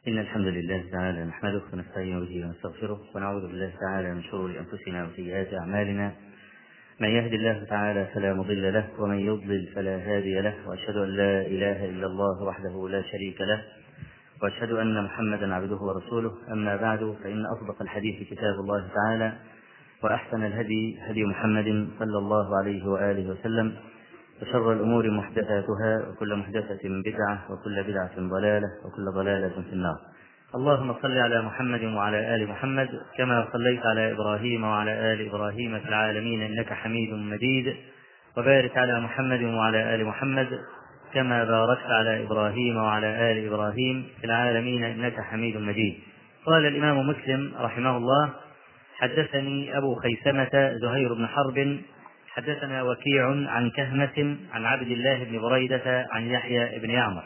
إن الحمد لله تعالى نحمده ونستعين به ونستغفره ونعوذ بالله تعالى من شرور أنفسنا وسيئات أعمالنا. من يهد الله تعالى فلا مضل له ومن يضلل فلا هادي له، وأشهد أن لا إله إلا الله وحده لا شريك له، وأشهد أن محمدا عبده ورسوله. أما بعد، فإن أصدق الحديث كتاب الله تعالى، وأحسن الهدي هدي محمد صلى الله عليه وآله وسلم، وشر الأمور محدثاتها، وكل محدثة بدعة، وكل بدعة ضلالة، وكل ضلالة في النار. اللهم صل على محمد وعلى آل محمد كما صليت على إبراهيم وعلى آل إبراهيم في العالمين إنك حميد مجيد، وبارك على محمد وعلى آل محمد كما باركت على إبراهيم وعلى آل إبراهيم في العالمين إنك حميد مجيد. قال الإمام مسلم رحمه الله: حدثني أبو خيثمة زهير بن حرب حدثنا وكيع عن كهمة عن عبد الله بن بريدة عن يحيى بن يعمر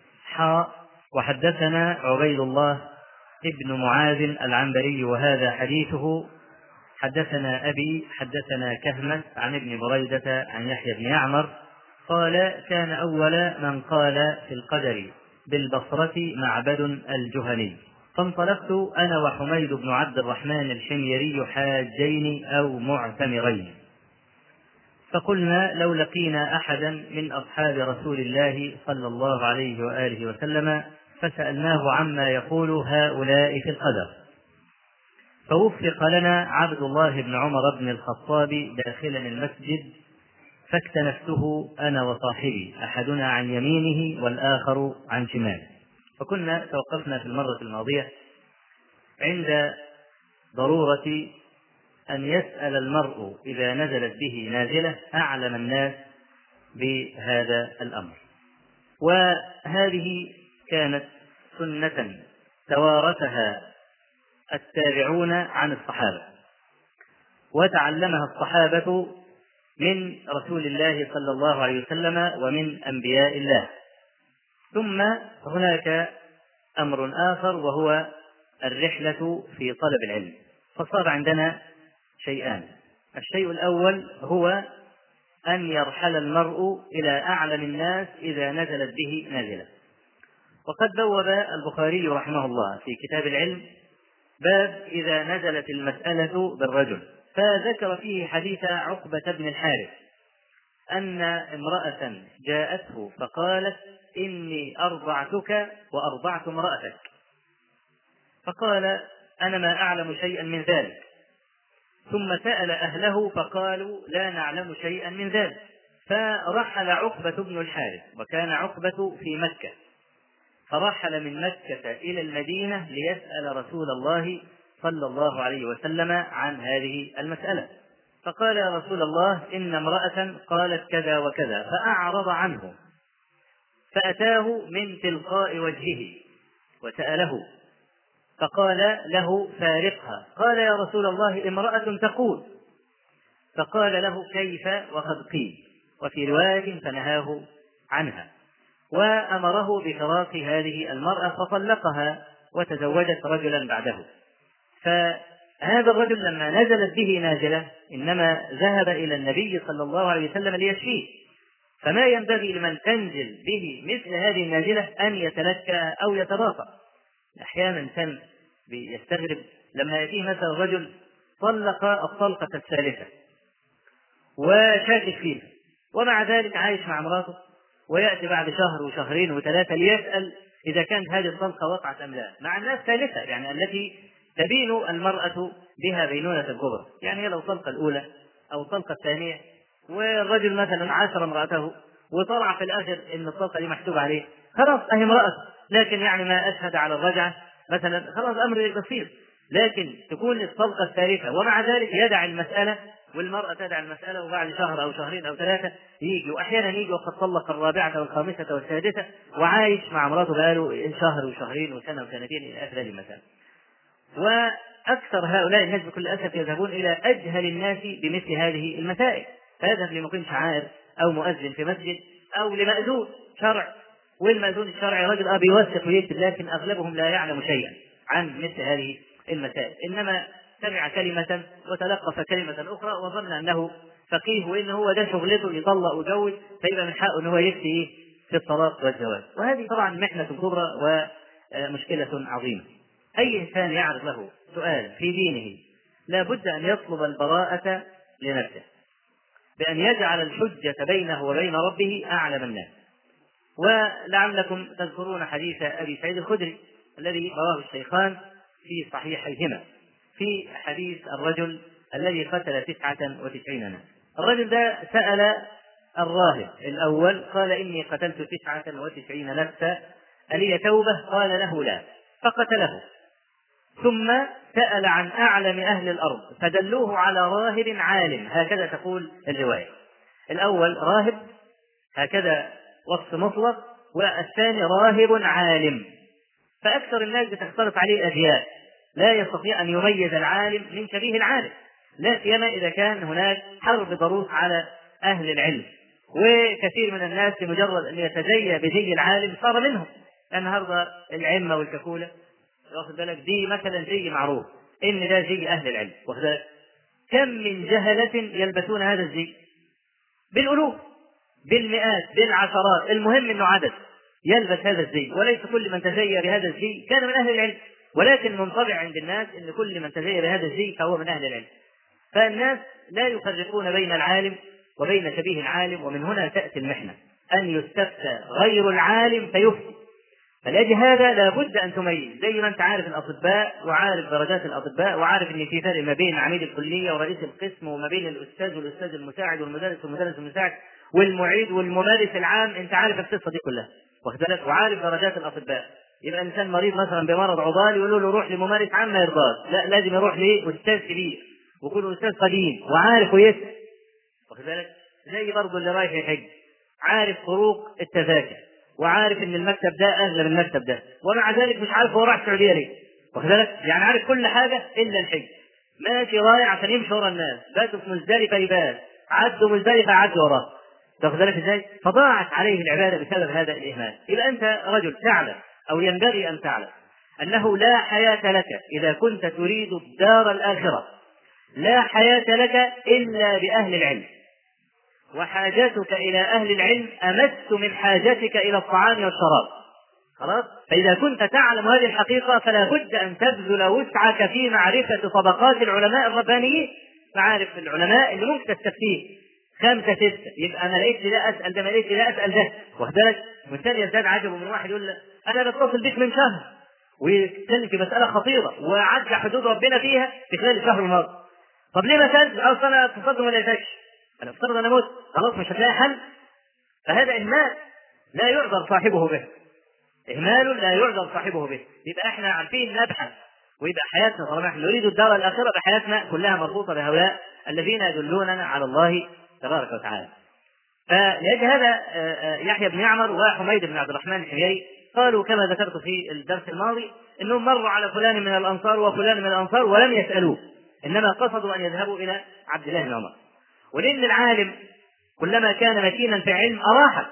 وحدثنا عبيد الله ابن معاذ العنبري وهذا حديثه. حدثنا أبي حدثنا كهمة عن ابن بريدة عن يحيى بن يعمر قال: كان أول من قال في القدر بالبصرة معبد الجهني، فانطلقت أنا وحميد بن عبد الرحمن الحميري حاجين أو معتمرين، فقلنا: لو لقينا أحدا من أصحاب رسول الله صلى الله عليه وآله وسلم فسألناه عما يقول هؤلاء في القدر، فوفق لنا عبد الله بن عمر بن الخطاب داخلا المسجد، فاكتنفته أنا وصاحبي، أحدنا عن يمينه والآخر عن شماله. فكنا توقفنا في المرة الماضية عند ضرورة أن يسأل المرء إذا نزلت به نازلة أعلم الناس بهذا الأمر، وهذه كانت سنة توارثها التابعون عن الصحابة، وتعلمها الصحابة من رسول الله صلى الله عليه وسلم ومن أنبياء الله. ثم هناك أمر آخر وهو الرحلة في طلب العلم، فصار عندنا شيئان: الشيء الأول هو أن يرحل المرء إلى أعلم الناس إذا نزلت به نازلة. وقد بوب البخاري رحمه الله في كتاب العلم باب إذا نزلت المسألة بالرجل، فذكر فيه حديث عقبة بن الحارث أن امرأة جاءته فقالت: إني أرضعتك وأرضعت امرأتك، فقال: أنا ما أعلم شيئا من ذلك. ثم سأل أهله فقالوا: لا نعلم شيئا من ذلك. فرحل عقبة بن الحارث، وكان عقبة في مكة، فرحل من مكة إلى المدينة ليسأل رسول الله صلى الله عليه وسلم عن هذه المسألة، فقال: يا رسول الله، إن امرأة قالت كذا وكذا، فأعرض عنه، فأتاه من تلقاء وجهه وسأله، فقال له: فارقها. قال: يا رسول الله، امرأة تقول. فقال له: كيف وقد قيل؟ وفي رواية فنهاه عنها، وأمره بفراق هذه المرأة فطلقها وتزوجت رجلا بعده. فهذا الرجل لما نزلت به نازلة إنما ذهب إلى النبي صلى الله عليه وسلم ليشفيه، فما ينبغي لمن تنزل به مثل هذه النازلة أن يتلكى أو يتباطأ. أحيانا كان يستغرب لما يأتيه مثلا رجل طلق الطلقة الثالثة وشاكك فيها، ومع ذلك عايش مع امراته، ويأتي بعد شهر وشهرين وثلاثة ليسأل إذا كانت هذه الطلقة وقعت أم لا، مع الناس ثالثة، يعني التي تبين المرأة بها بينونة الكبرى، يعني هي لو الطلقة الأولى أو الطلقة الثانية، والرجل مثلا عاشر امرأته وطلع في الآخر إن الطلقة دي محسوبة عليه، خلاص أهي امرأة، لكن يعني ما أشهد على الرجعة مثلا، خلاص أمر بسيط. لكن تكون الطلقة الثالثة ومع ذلك يدع المسألة، والمرأة تدع المسألة، وبعد شهر أو شهرين أو ثلاثة يجي، وأحيانا يجي وقد طلق الرابعة والخامسة والسادسة وعايش مع امراته بقاله شهر وشهرين وسنة وسنتين إلى آخر هذه المسألة. وأكثر هؤلاء الناس بكل أسف يذهبون إلى أجهل الناس بمثل هذه المسائل، فيذهب لمقيم شعائر أو مؤذن في مسجد أو لمأذون شرع، والمأذون الشرعي رجل بيوثق ويكتب، لكن أغلبهم لا يعلم شيئا عن مثل هذه المسائل، إنما سمع كلمة وتلقف كلمة أخرى وظن أنه فقيه، وإنه هو ده شغلته يطلق ويجوز، فيبقى من حقه أنه يفتي في الطلاق والزواج. وهذه طبعا محنة كبرى مشكلة عظيمة. أي إنسان يعرض له سؤال في دينه لا بد أن يطلب البراءة لنفسه بأن يجعل الحجة بينه وبين ربه أعلم الناس. ولعلكم تذكرون حديث أبي سعيد الخدري الذي رواه الشيخان في صحيحيهما في حديث الرجل الذي قتل 99 نفسا. الرجل ده سأل الراهب الأول قال: إني قتلت 99 نفسا ألي توبة؟ قال له: لا، فقتله. ثم سأل عن أعلم أهل الأرض فدلوه على راهب عالم، هكذا تقول الرواية. الأول راهب هكذا وصف مطلق، والثاني راهب عالم. فأكثر الناس بتختلط عليه أجيال، لا يستطيع أن يميز العالم من شبيه العالم، لا سيما إذا كان هناك حرب ضروس على أهل العلم. وكثير من الناس بمجرد أن يتزيى بزي العالم صار منهم. النهارده العمة والكفولة واخد بالك دي مثلا زي معروف إن ده زي أهل العلم، واخد بالك كم من جهلة يلبسون هذا الزي بالألوف بالمئات بالعشرات، المهم أنه عدد يلبس هذا الزي، وليس كل من تزيى بهذا الزي كان من أهل العلم، ولكن منطبع عند الناس أن كل من تزيى بهذا الزي فهو من أهل العلم. فالناس لا يفرقون بين العالم وبين شبيه العالم، ومن هنا تأتي المحنة أن يستفتى غير العالم فيفتي. فلأجل هذا لا بد أن تميز، زي ما أنت عارف الأطباء وعارف درجات الأطباء وعارف أن في فرق ما بين عميد الكلية ورئيس القسم وما بين الأستاذ والأستاذ المساعد والمدرس المساعد والمعيد والممارس العام، أنت عارف القصة دي كلها واخد بالك، وعارف درجات الأطباء. يبقى إنسان مريض مثلا بمرض عضال يقولوا له روح لممارس عام ما يرضاش، لا لازم يروح لأستاذ كبير ويكون أستاذ قديم وعارف ويسأل واخد بالك. زي برضه اللي رايح يحج عارف طرق التذاكر وعارف ان المكتب ده اغلى من المكتب ده، ومع ذلك مش عارف هو راح السعوديه ليه واخد بالك، يعني عارف كل حاجه الا الحج. ماشي رايح عشان يمشي ورا الناس، باتوا في مزدلفه يبات، عدوا مزدلفه عدوا وراه واخد بالك ازاي، فضاعت عليه العباده بسبب هذا الاهمال. يبقى انت رجل تعلم او ينبغي ان تعلم انه لا حياه لك اذا كنت تريد الدار الاخره، لا حياه لك الا باهل العلم، وحاجتك إلى أهل العلم أمس من حاجتك إلى الطعام والشراب. خلاص؟ فإذا كنت تعلم هذه الحقيقة فلا بد أن تبذل وسعك في معرفة طبقات العلماء الربانيين، معارف العلماء اللي ممكن تستفتيه 5 6، يبقى أنا لقيت لا أسأل ده، ما لقيت لا أسأل ده واخد بالك. والثاني يزداد عجبه من واحد يقول أنا بتصل بك من شهر ويتكلم في مسألة خطيرة وعدى حدود ربنا فيها في خلال الشهر الماضي. طب ليه ما سألت؟ أصلا أنا اتصلت ولا لقيتكش، أنا افترض أنا موت خلاص مش هتلاقي حل. فهذا إهمال لا يعذر صاحبه به، إهمال لا يعذر صاحبه به. يبقى إحنا عارفين نبحث، ويبقى حياتنا طالما إحنا نريد الدار الآخرة بحياتنا كلها مربوطة بهؤلاء الذين يدلوننا على الله تبارك وتعالى. فلأجل هذا يحيى بن يعمر وحميد بن عبد الرحمن الحميري قالوا كما ذكرت في الدرس الماضي إنهم مروا على فلان من الأنصار وفلان من الأنصار ولم يسألوه، إنما قصدوا أن يذهبوا إلى عبد الله بن عمر. ولأن العالم كلما كان متينا في علم أراحك.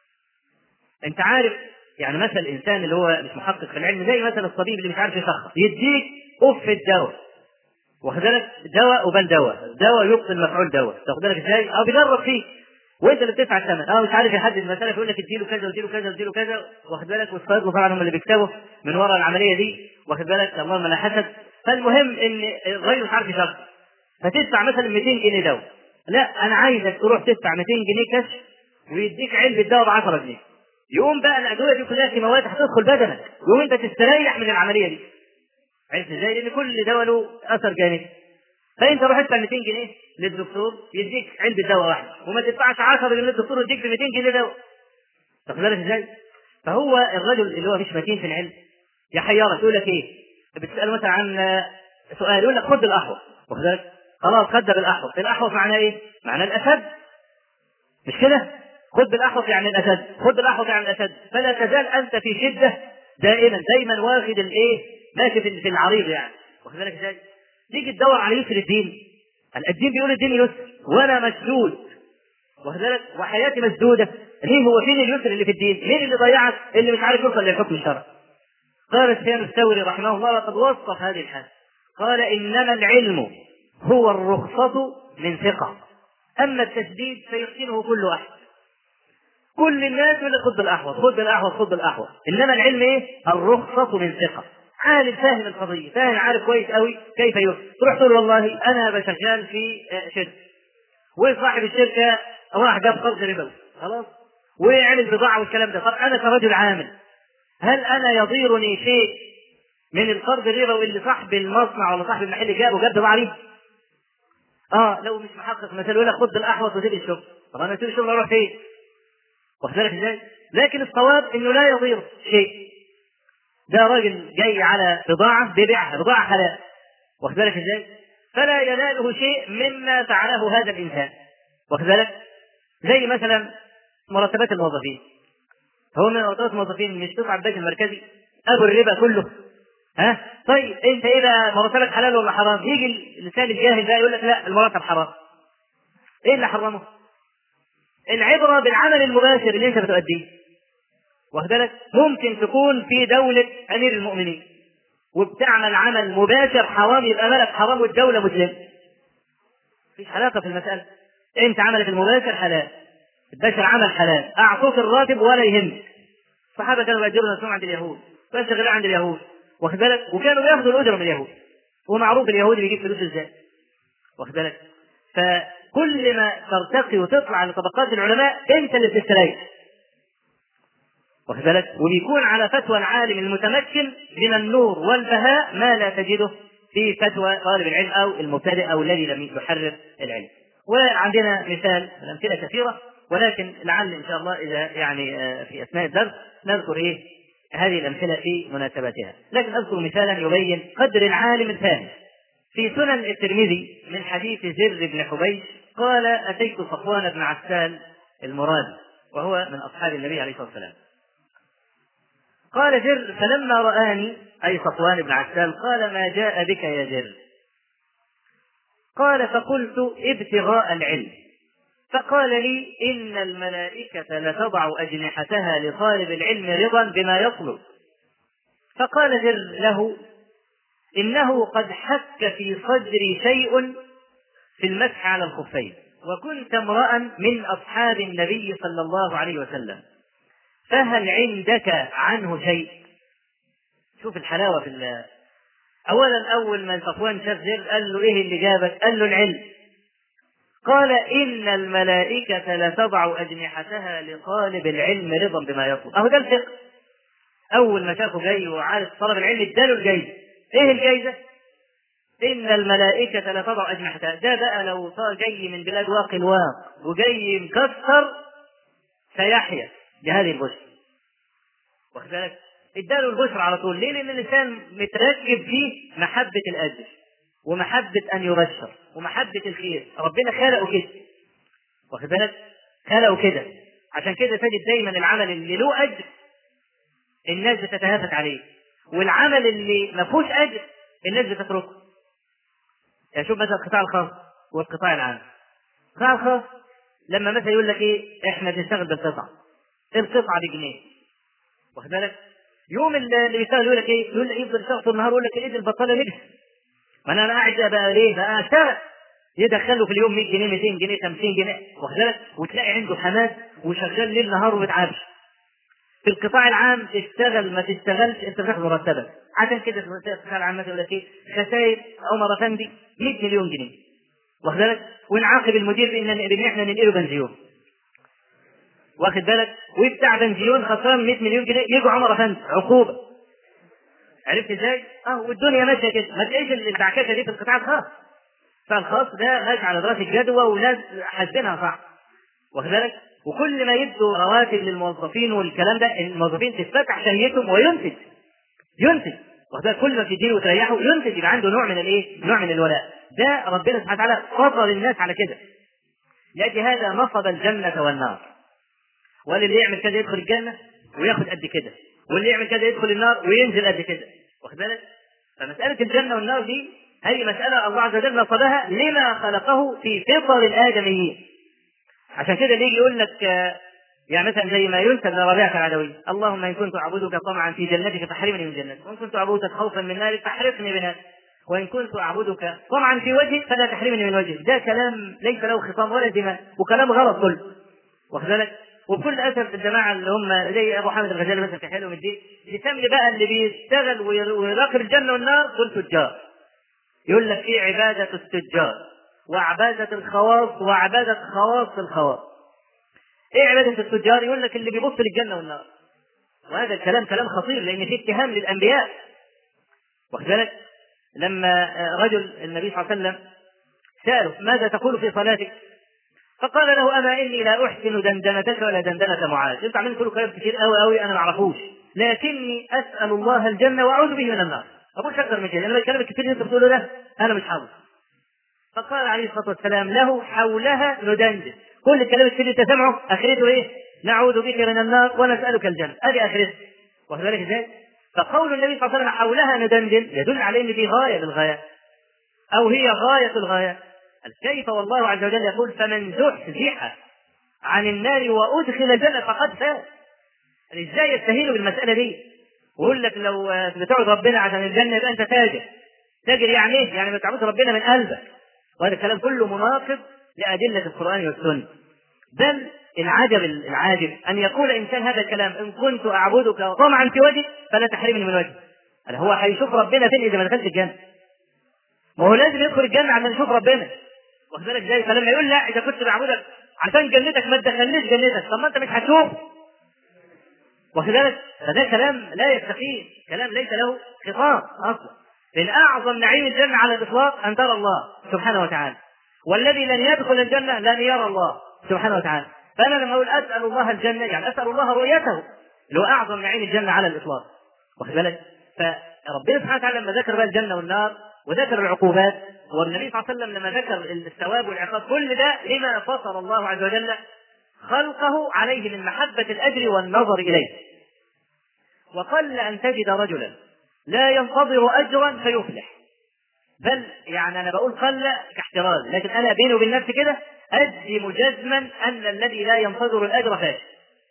أنت عارف يعني مثل الإنسان اللي هو مش محقق في العلم زي مثل الطبيب اللي مش عارف يشخص يديك الدواء واخد بالك، دواء وبل دواء يبطل مفعول دواء تاخد بالك ازاي، او بيجرب فيه وانت اللي بتدفع الثمن، مش عارف يحدد المساله يقول لك اديله كذا واديله كذا واديله كذا واخد بالك، والصيادله طبعا هم اللي بيكسبوا من وراء العمليه دي واخد بالك، اللهم لا حسد. فالمهم ان الراجل مش عارف يشخص فتدفع مثلا 200 جنيه دواء، لا انا عايزك تروح تدفع 200 جنيه كشف ويديك علبه دواء ب 10 جنيه، يقوم بقى الادويه دي كلها في مواد هتدخل بدنك يقوم انت تستريح من العمليه دي. عرفت ازاي؟ لان كل دواء له اثر جانبي. فانت روح ادفع 200 جنيه للدكتور يديك علبه دواء واحده، وما تدفعش 10 جنيه للدكتور يديك ب 200 جنيه دواء. تاخد بالك ازاي؟ فهو الرجل اللي هو مش متين في العلم يحيرك يقول لك ايه؟ بتساله مثلا عن سؤال يقول لك خد بالاحوط، واخد بالك؟ خلاص خد بالاحوط، الاحوط معناه ايه؟ معناه الاسد، مش كده؟ خد بالاحوط يعني الاسد، خد بالاحوط يعني الاسد، فلا تزال انت في شده دائما واخد الايه؟ ماشي في العريض يعني، واخد بالك ازاي؟ تيجي تدور على يسر الدين، الدين بيقول الدين يسر وانا مسدود واخد بالك، وحياتي مسدوده، ليه؟ هو فين اليسر اللي في الدين؟ مين اللي ضيعك؟ اللي مش عارف يوصل للحكم الشرعي. قال سفيان الثوري رحمه الله لقد وصف هذه الحال، قال انما العلم هو الرخصة من ثقة، اما التسديد فيحسنه كل احد. كل الناس يقول لك خد بالاحوط خد بالاحوط خد بالاحوط. انما العلم ايه؟ الرخصه من ثقه. عالم فاهم القضيه، فاهم عارف كويس قوي كيف يفعل. تروح تقول والله انا بشغال في شركه، وصاحب الشركه راح جاب قرض ربوي خلاص وعمل بضاعه والكلام ده. طب انا كرجل عامل هل انا يضيرني شيء من القرض الربوي اللي صاحب المصنع ولا صاحب المحل جاب بضاعه لي؟ لو مش محقق مثلا يقول لك خد بالاحوط وسيب الشغل. طب انا اسيب الشغل اروح فين؟ واخد بالك ازاي؟ لكن الصواب انه لا يضير شيء. ده راجل جاي على بضاعه بيبيعها، بضاعه حلال، واخد بالك ازاي؟ فلا يناله شيء مما فعله هذا الانسان، واخد بالك؟ زي مثلا مرتبات الموظفين. هو من مرتبات الموظفين مش تطلع البنك المركزي ابو الربا كله؟ طيب انت ايه بقى، مرتبك حلال ولا حرام؟ يجي اللسان الجاهل بقى يقول لك لا المرتب حرام. ايه اللي حرمه؟ العبره بالعمل المباشر اللي انت بتؤديه، واخد بالك؟ ممكن تكون في دوله امير المؤمنين وبتعمل عمل مباشر حرام، يبقى مالك حرام والدوله مسلم. مفيش علاقه في المساله. انت عملك المباشر حلال، البشر عمل حلال، اعطوك الراتب ولا يهمك. الصحابه كانوا بيأجروا نفسهم عند اليهود، بس شغالين عند اليهود، واخد بالك؟ وكانوا بياخذوا الاجره من اليهود، ومعروف اليهودي بيجيب فلوس ازاي، واخد بالك؟ فكل ما ترتقي وتطلع لطبقات العلماء انت اللي بتستريح، واخد بالك؟ وبيكون على فتوى العالم المتمكن من النور والبهاء ما لا تجده في فتوى طالب العلم او المبتدئ او الذي لم يحرر العلم. وعندنا مثال من امثله كثيره، ولكن لعل ان شاء الله اذا يعني في اثناء الدرس نذكر هذه الامثله في مناسبتها. لكن اذكر مثالا يبين قدر العالم الفاهم. في سنن الترمذي من حديث زر بن حبيش قال اتيت صفوان بن عسال المرادي وهو من اصحاب النبي عليه الصلاه والسلام. قال زر فلما رآني أي صفوان بن عسال قال ما جاء بك يا زر؟ قال فقلت ابتغاء العلم. فقال لي إن الملائكة لتضع أجنحتها لطالب العلم رضا بما يطلب. فقال زر له إنه قد حك في صدري شيء في المسح على الخفين، وكنت امرأ من أصحاب النبي صلى الله عليه وسلم، فهل عندك عنه شيء؟ شوف الحلاوة في الله. أولا أول ما صفوان شاف زر قال له إيه اللي جابك؟ قال له العلم. قال إن الملائكة لتضع أجنحتها لطالب العلم رضا بما يطلب. أهو ده الفقه. أول ما شافه جاي وعارف طلب العلم اداله الجايزة. إيه الجايزة؟ إن الملائكة لتضع أجنحتها. ده بقى لو صار جاي من بلاد واقي الواق وجاي مكسر سيحيا بهذه البشرى، واخد بالك؟ اداله البشرى على طول. ليه؟ لأن الإنسان متركب فيه محبة الأجر ومحبة أن يبشر ومحبة الخير. ربنا خلقه كده، واخد بالك؟ خلقه كده. عشان كده تجد دايما العمل اللي له أجر الناس بتتهافت عليه، والعمل اللي ما فيهوش أجر الناس بتتركه. يعني شوف مثلا القطاع الخاص والقطاع العام. القطاع الخاص لما مثلا يقول لك ايه احنا بنشتغل بالقطعة، القطعة بجنيه، واخد بالك؟ يوم اللي بيشتغل يقول لك ايه؟ يقول لك يفضل يشتغل طول النهار يقول لك الايد البطاله لبس. ما انا قاعد بقى ليه؟ بقى اشتغل. يدخله في اليوم 100 جنيه 200 جنيه 50 جنيه، واخد بالك؟ وتلاقي عنده حماس وشغال ليل نهار وما بيتعبش. في القطاع العام تشتغل ما تشتغلش انت بتاخد مرتبك. عشان كده في القطاع العام مثلا يقول لك ايه؟ خسائر عمر افندي 100 مليون جنيه، واخد بالك؟ ونعاقب المدير بان احنا ننقله بنزيون، واخد بالك؟ وبتاع بنزيون خسران 100 مليون جنيه يجي عمر افندي عقوبه. عرفت ازاي؟ والدنيا ماشيه كده. ما تلاقيش البعكشه دي في القطاع الخاص. القطاع الخاص ده ماشي على دراسه جدوى وناس حاسبينها صح، واخد بالك؟ وكل ما يدوا رواتب للموظفين والكلام ده الموظفين تتفتح شهيتهم وينتج واخد بالك؟ كل ما تديله وتريحه ينتج، يبقى عنده نوع من الايه؟ نوع من الولاء. ده ربنا سبحانه وتعالى فضل الناس على كده. لاجل هذا نصب الجنه والنار. واللي يعمل كذا يدخل الجنه وياخد قد كده، واللي يعمل كذا يدخل النار وينزل قد كده، واخد بالك؟ فمساله الجنه والنار دي هي مساله الله عز وجل نصبها لما خلقه في فطر الادميين. عشان كده اللي يجي يقول لك يعني مثلا زي ما ينسب لربيعه العدوي: اللهم ان كنت اعبدك طمعا في جنتك فاحرمني من جنتك، وان كنت اعبدك خوفا من نارك فاحرقني بنارك، وان كنت اعبدك طمعا في وجهك فلا تحرمني من وجهك. ده كلام ليس له خصام ولا دماء، وكلام غلط كله، واخد بالك؟ وبكل اسف الجماعه اللي هم زي ابو حامد الغزالي مثلا في حلم الدين يسمي بقى اللي بيشتغل ويراقب الجنه والنار دول تجار. يقول لك في عباده التجار وعباده الخواص وعباده خواص الخواص. ايه عباده التجار؟ يقول لك اللي بيبص للجنه والنار. وهذا الكلام كلام خطير لان فيه اتهام للانبياء. واخد بالك؟ لما رجل النبي صلى الله عليه وسلم سأله ماذا تقول في صلاتك؟ فقال له اما اني لا احسن دندنتك ولا دندنه معاذ. انت عمال تقول كلام كتير قوي انا ما اعرفوش، لكني اسال الله الجنه واعوذ به من النار. اقول اكثر من كده، انا الكلام الكتير اللي انت بتقوله ده انا مش حافظ. فقال عليه الصلاه والسلام له حولها ندندن. كل الكلام الكتير اللي انت سامعه اخرته ايه؟ نعوذ بك من النار ونسالك الجنه. ادي اخرته. واخد بالك ازاي؟ فقول النبي صلى الله عليه وسلم حولها ندندن يدل على ان دي غايه للغايات او هي غايه الغايات. كيف والله عز وجل يقول فمن زحزح عن النار وادخل الجنه فقد فاز. ازاي يستهينوا بالمساله دي؟ ويقول لك لو بتعبد ربنا عشان الجنه يبقى انت تاجر. تاجر يعني ايه؟ يعني بتعبد ربنا من قلبك. وهذا الكلام كله مناقض لادله القران والسنه. بل العاجب ان يقول انسان هذا الكلام ان كنت اعبدك طمعا في وجهك فلا تحرمني من وجهك. هو هيشوف ربنا فين اذا ما دخلش الجنه؟ ما هو لازم يدخل الجنه عشان يشوف ربنا. واخد بالك ازاي؟ فلما يقول لا اذا كنت بعبدك عشان جنتك ما تدخلنيش جنتك، طب ما انت مش هتشوف. واخد بالك؟ فده كلام لا يستقيم، كلام ليس له خطاب اصلا. من اعظم نعيم الجنه على الاطلاق ان ترى الله سبحانه وتعالى، والذي لن يدخل الجنه لن يرى الله سبحانه وتعالى. فانا لما اقول اسال الله الجنه يعني اسال الله رؤيته اللي هو اعظم نعيم الجنه على الاطلاق. واخد بالك؟ فربنا سبحانه وتعالى لما ذكر بقى الجنه والنار وذكر العقوبات، والنبي صلى الله عليه وسلم لما ذكر الثواب والعقاب، كل ده لما فطر الله عز وجل خلقه عليه من محبة الأجر والنظر إليه. وقل أن تجد رجلا لا ينتظر أجرا فيفلح. بل يعني أنا بقول قل كاحتراز، لكن أنا بيني وبين نفسي كده أجزم جزما أن الذي لا ينتظر الأجر فاشل.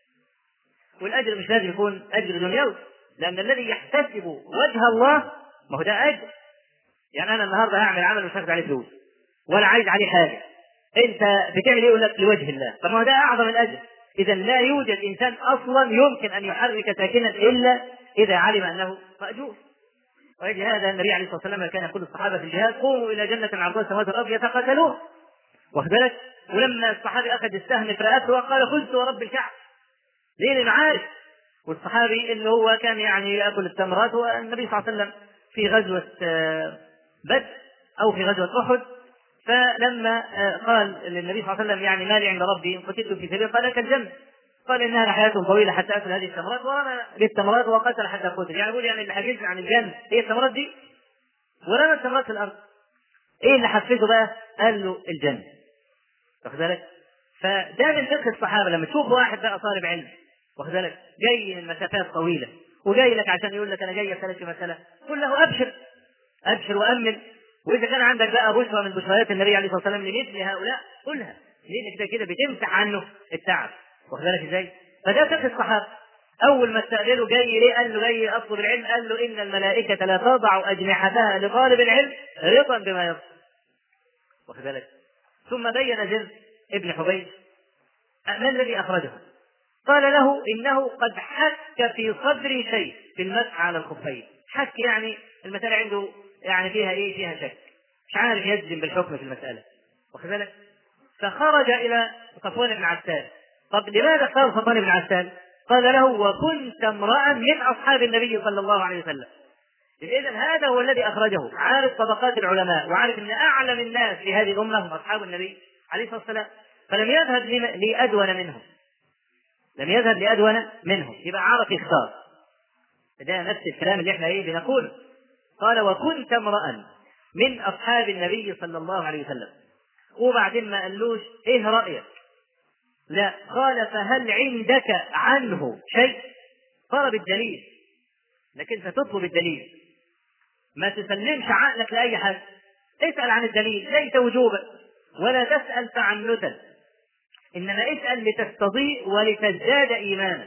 والأجر مش لازم يكون أجر دنيوي، لأن الذي يحتسب وجه الله ما هو ده أجر. يعني أنا النهارده هعمل عمل مش هاخد عليه فلوس ولا عايز عليه حاجة، انت بتعمل ايه؟ يقول لك لوجه الله. طب ما ده اعظم الاجر. اذا لا يوجد انسان اصلا يمكن ان يحرك ساكنا الا اذا علم انه ماجور. ويجي هذا النبي عليه الصلاه والسلام كان يقول الصحابه في الجهاد قوموا الى جنه عرضها السماوات والارض يتقاتلون. واخد بالك؟ ولما الصحابي اخذ السهم في راسه وقال خذت ورب الكعبه. ليه؟ لانه عارف. والصحابي اللي هو كان يعني ياكل التمرات، والنبي صلى الله عليه وسلم في غزوه بدر او في غزوه احد، فلما قال للنبي صلى الله عليه وسلم يعني ما لي عند ربي ان قتلت في سبيله قال لك الجنه. قال انها لحياه طويله حتى اكل هذه التمرات، ورمى بالتمرات وقتل حتى قتل. يعني يقول يعني اللي حجزني عن الجنه هي التمرات دي، ورمى التمرات في الارض. ايه اللي حفزه بقى؟ قال له الجنه. واخد بالك؟ فده من فقه الصحابه. لما تشوف واحد بقى طالب علم واخد بالك جاي من مسافات طويله وجاي لك عشان يقول لك انا جاي اسالك في مساله، قل له ابشر ابشر وامن. واذا كان عندك بقى بشرى من بشريات النبي عليه الصلاه والسلام لمثل هؤلاء قلها، لان كده كده بتمسح عنه التعب. واخد بالك ازاي؟ فده فقه الصحابه. اول ما استقبله جاي ليه؟ قال له جاي اطلب العلم. قال له ان الملائكه لا تضع اجنحتها لطالب العلم رضا بما يصنع. واخد بالك؟ ثم بين زر ابن حبيب ما الذي اخرجه. قال له انه قد حك في صدري شيء في المسح على الخفين. حك يعني المساله عنده يعني فيها ايه؟ فيها شك، مش عارف يجزم بالحكم في المساله. واخد بالك؟ فخرج الى صفوان بن عسال. طب لماذا اختار صفوان بن عسال؟ قال له وكنت امرا من اصحاب النبي صلى الله عليه وسلم. اذا هذا هو الذي اخرجه، عارف طبقات العلماء وعارف ان اعلم الناس في هذه الامه هم اصحاب النبي عليه الصلاه والسلام، فلم يذهب لادون منهم، لم يذهب لادون منهم، يبقى عرف يختار. ده نفس الكلام اللي احنا بنقوله. قال وكنت امرا من اصحاب النبي صلى الله عليه وسلم. وبعدين ما قالوش ايه رايك، لا، قال فهل عندك عنه شيء؟ طلب الدليل، لكن انت تطلب الدليل، ما تسلمش عقلك لاي حاجه. اسال عن الدليل، ليس وجوبا ولا تسال تعنتا، انما اسال لتستضيء ولتزداد ايمانا.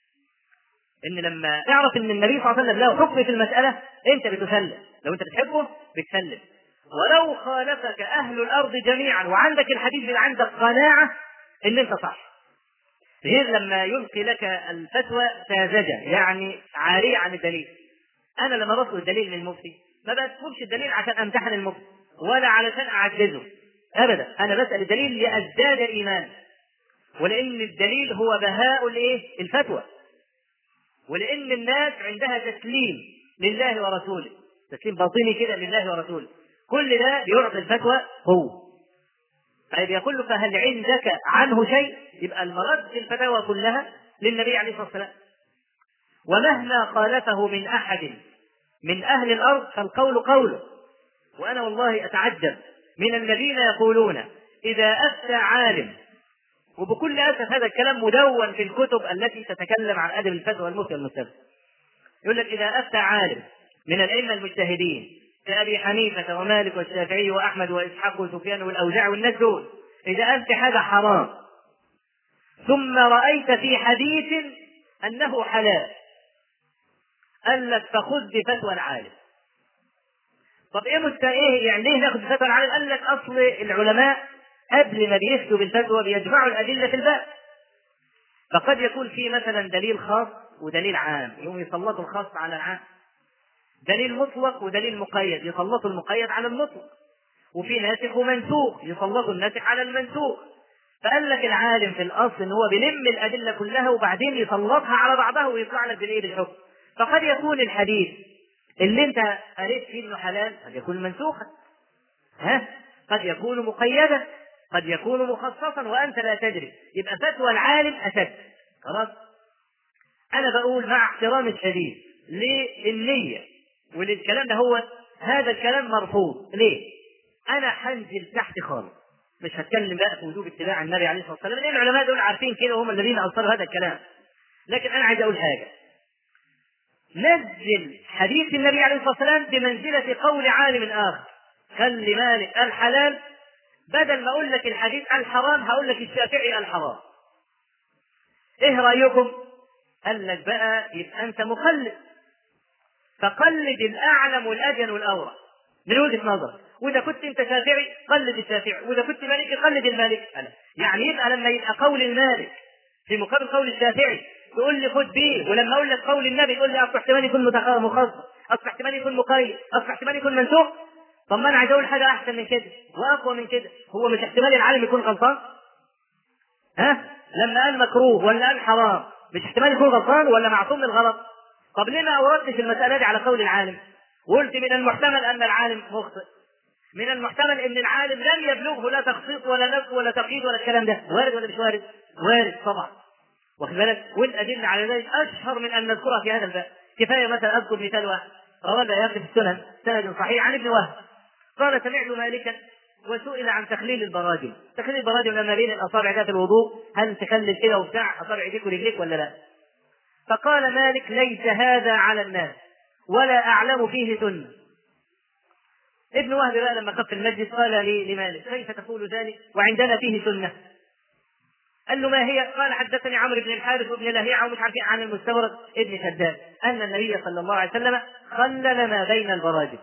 ان لما تعرف ان النبي صلى الله عليه وسلم له حكم في المساله انت بتسلم، لو انت بتحبه بتسلم. ولو خالفك اهل الارض جميعا وعندك الحديث اللي عندك قناعه ان انت صح، غير لما يلقي لك الفتوى ساذجة يعني عارية عن الدليل. أنا لما بطلب الدليل من المفتي ما بطلبش الدليل عشان أمتحن المفتي ولا علشان أعجزه أبدا، أنا بسأل الدليل لأزداد إيمان، ولأن الدليل هو بهاء الفتوى، ولأن الناس عندها تسليم لله ورسوله، تسليم باطني كده لله ورسوله، كل ده بيعطي الفتوى هو. طيب يقول له فهل عندك عنه شيء؟ يبقى المرد في الفتاوى كلها للنبي عليه الصلاة والسلام، ومهما خالفه من أحد من أهل الأرض فالقول قوله. وأنا والله أتعجب من الذين يقولون إذا أفتى عالم، وبكل أسف هذا الكلام مدون في الكتب التي تتكلم عن أدب الفتوى والمفتي والمستفتي، يقول لك إذا أفتى عالم من الأئمة المجتهدين كأبي حنيفة ومالك والشافعي وأحمد وإسحاق وسفيان والأوزاعي والناس دول، إذا أفتى هذا حرام ثم رأيت في حديث أنه حلال قال لك فخذ بفتوى العالم. طب إيه يعني ليه ناخذ بفتوى العالم؟ قال لك أصل العلماء قبل ما بيفتوا بالفتوى بيجمعوا الأدلة في الباب، فقد يكون في مثلا دليل خاص ودليل عام، يوم يسلطوا الخاص على العام، دليل مطلق ودليل مقيد يسلطوا المقيد على المطلق، وفي ناسخ ومنسوخ يسلطوا الناسخ على المنسوخ. فقال لك العالم في الأصل إن هو بيلم الأدلة كلها وبعدين يسلطها على بعضها ويطلع لك بالحكم. فقد يكون الحديث اللي انت قريت فيه انه حلال قد يكون منسوخا، قد يكون مقيدا، قد يكون مخصصا وانت لا تدري، يبقى فتوى العالم اشد. خلاص، انا بقول مع احترامي الشديد للنية وللكلام ده، هو هذا الكلام مرفوض. ليه؟ انا هنزل تحت خالص، مش هتكلم بقى في وجوب اتباع النبي عليه الصلاه والسلام لان العلماء دول عارفين كده وهم الذين اصدروا هذا الكلام. لكن انا عايز اقول حاجه، نزل حديث النبي عليه الصلاة والسلام بمنزلة قول عالم آخر. خلي مالك الحلال، بدل ما أقول لك الحديث الحرام هقول لك الشافعي الحرام. إيه رأيكم؟ قال لك بقى يبقى أنت مقلد، فقلد الأعلم والأجن والأورع من وجهة نظر، وإذا كنت أنت شافعي قلد الشافعي، وإذا كنت مالكي قلد المالك. يعني يبقى لما يبقى قول المالك في مقابل قول الشافعي تقول لي خد بيه، ولما اقول لك قول النبي تقول لي اصل احتمال يكون مخصص، اصل احتمال يكون مقيد، اصل احتمال يكون منسوخ. طب ما انا عايز اقول حاجه احسن من كده واقوى من كده، هو مش احتمال العالم يكون غلطان؟ لما قال مكروه ولا قال حرام مش احتمال يكون غلطان ولا معصوم من الغلط؟ طب ليه ما اوردتش المساله دي على قول العالم وقلت من المحتمل ان العالم مخطئ، من المحتمل ان العالم لم يبلغه لا تخصيص ولا نفي ولا تقييد ولا الكلام ده؟ وارد ولا مش وارد؟ وارد طبعا، واخد بالك؟ والأدلة على ذلك أشهر من أن نذكرها في هذا الباب. كفاية مثلا أذكر مثال واحد رواه البيهقي في السنن سند صحيح عن ابن وهب قال سمعت مالكا وسئل عن تخليل البراجم. تخليل البراجم لما بين الأصابع ذات الوضوء، هل تخلل كده وبتاع أصابع ايديك ورجليك ولا لا؟ فقال مالك ليس هذا على الناس ولا أعلم فيه سنة. ابن وهب بقى لما خف المجلس قال لمالك كيف تقول ذلك وعندنا فيه سنة؟ قال له ما هي؟ قال حدثني عمرو بن الحارث وابن لهيعة ومش عارف عن المستورد ابن شداد أن النبي صلى الله عليه وسلم خلل ما بين البراجم.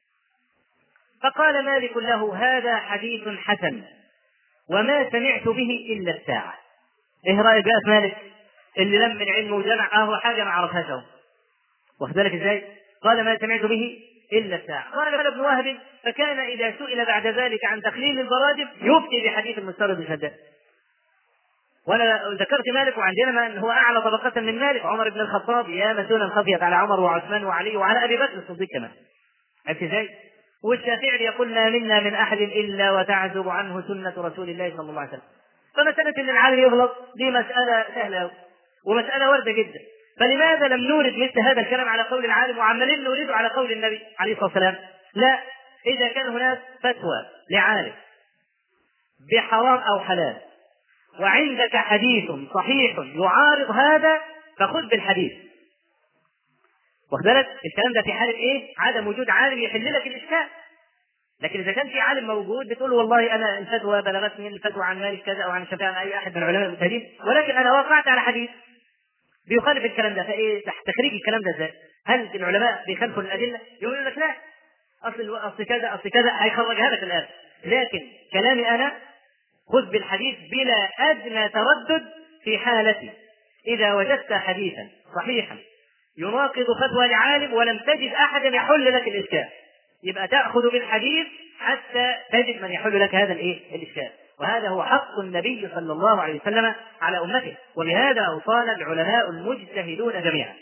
فقال مالك له هذا حديث حسن وما سمعت به إلا الساعة. إيه رأيك بقى في مالك اللي لم من علمه وجمع أهو حاجة ما عرفهاش اهو، واخد بالك إزاي؟ قال ما سمعت به إلا الساعة. قال ابن وهب فكان إذا سئل بعد ذلك عن تخليل البراجم يفتي بحديث المستورد بن شداد. وانا ذكرت مالك وعندنا من هو اعلى طبقة من مالك عمر بن الخطاب، يا مسؤولا خفيت على عمر وعثمان وعلي وعلى ابي بكر الصديق كمان. عرفت ازاي؟ والشافعي يقول ما منا من احد الا وتعزب عنه سنة رسول الله صلى الله عليه وسلم. فمسألة ان العالم يغلط دي مسألة سهلة ومسألة واردة جدا، فلماذا لم نورد مثل هذا الكلام على قول العالم وعمالين نورده على قول النبي عليه الصلاة والسلام؟ لا، اذا كان هناك فتوى لعالم بحرام او حلال وعندك حديث صحيح يعارض هذا فخذ بالحديث. واخد بالك؟ الكلام ده في حالة ايه؟ عدم وجود عالم يحل لك الاشكال. لكن اذا كان في عالم موجود بتقول والله انا الفتوى بلغتني الفتوى عن مالك كذا او عن الشافعي عن اي احد من العلماء المجتهدين، ولكن انا وقعت على حديث بيخالف الكلام ده، فايه تخريج الكلام ده ازاي؟ هل العلماء بيخالفوا الادله؟ يقولوا لك لا اصل كذا هيخرجها لك الان. لكن كلامي انا خذ بالحديث بلا أدنى تردد في حالة إذا وجدت حديثا صحيحا يناقض فتوى العالم ولم تجد أحدا يحل لك الإشكال، يبقى تأخذ بالحديث حتى تجد من يحل لك هذا الإشكال. وهذا هو حق النبي صلى الله عليه وسلم على أمته، ولهذا أوصانا العلماء المجتهدون جميعا،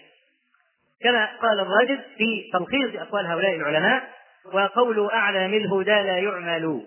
كما قال الراجل في تلخيص أقوال هؤلاء العلماء: وقول أعلام الهدى لا يعمل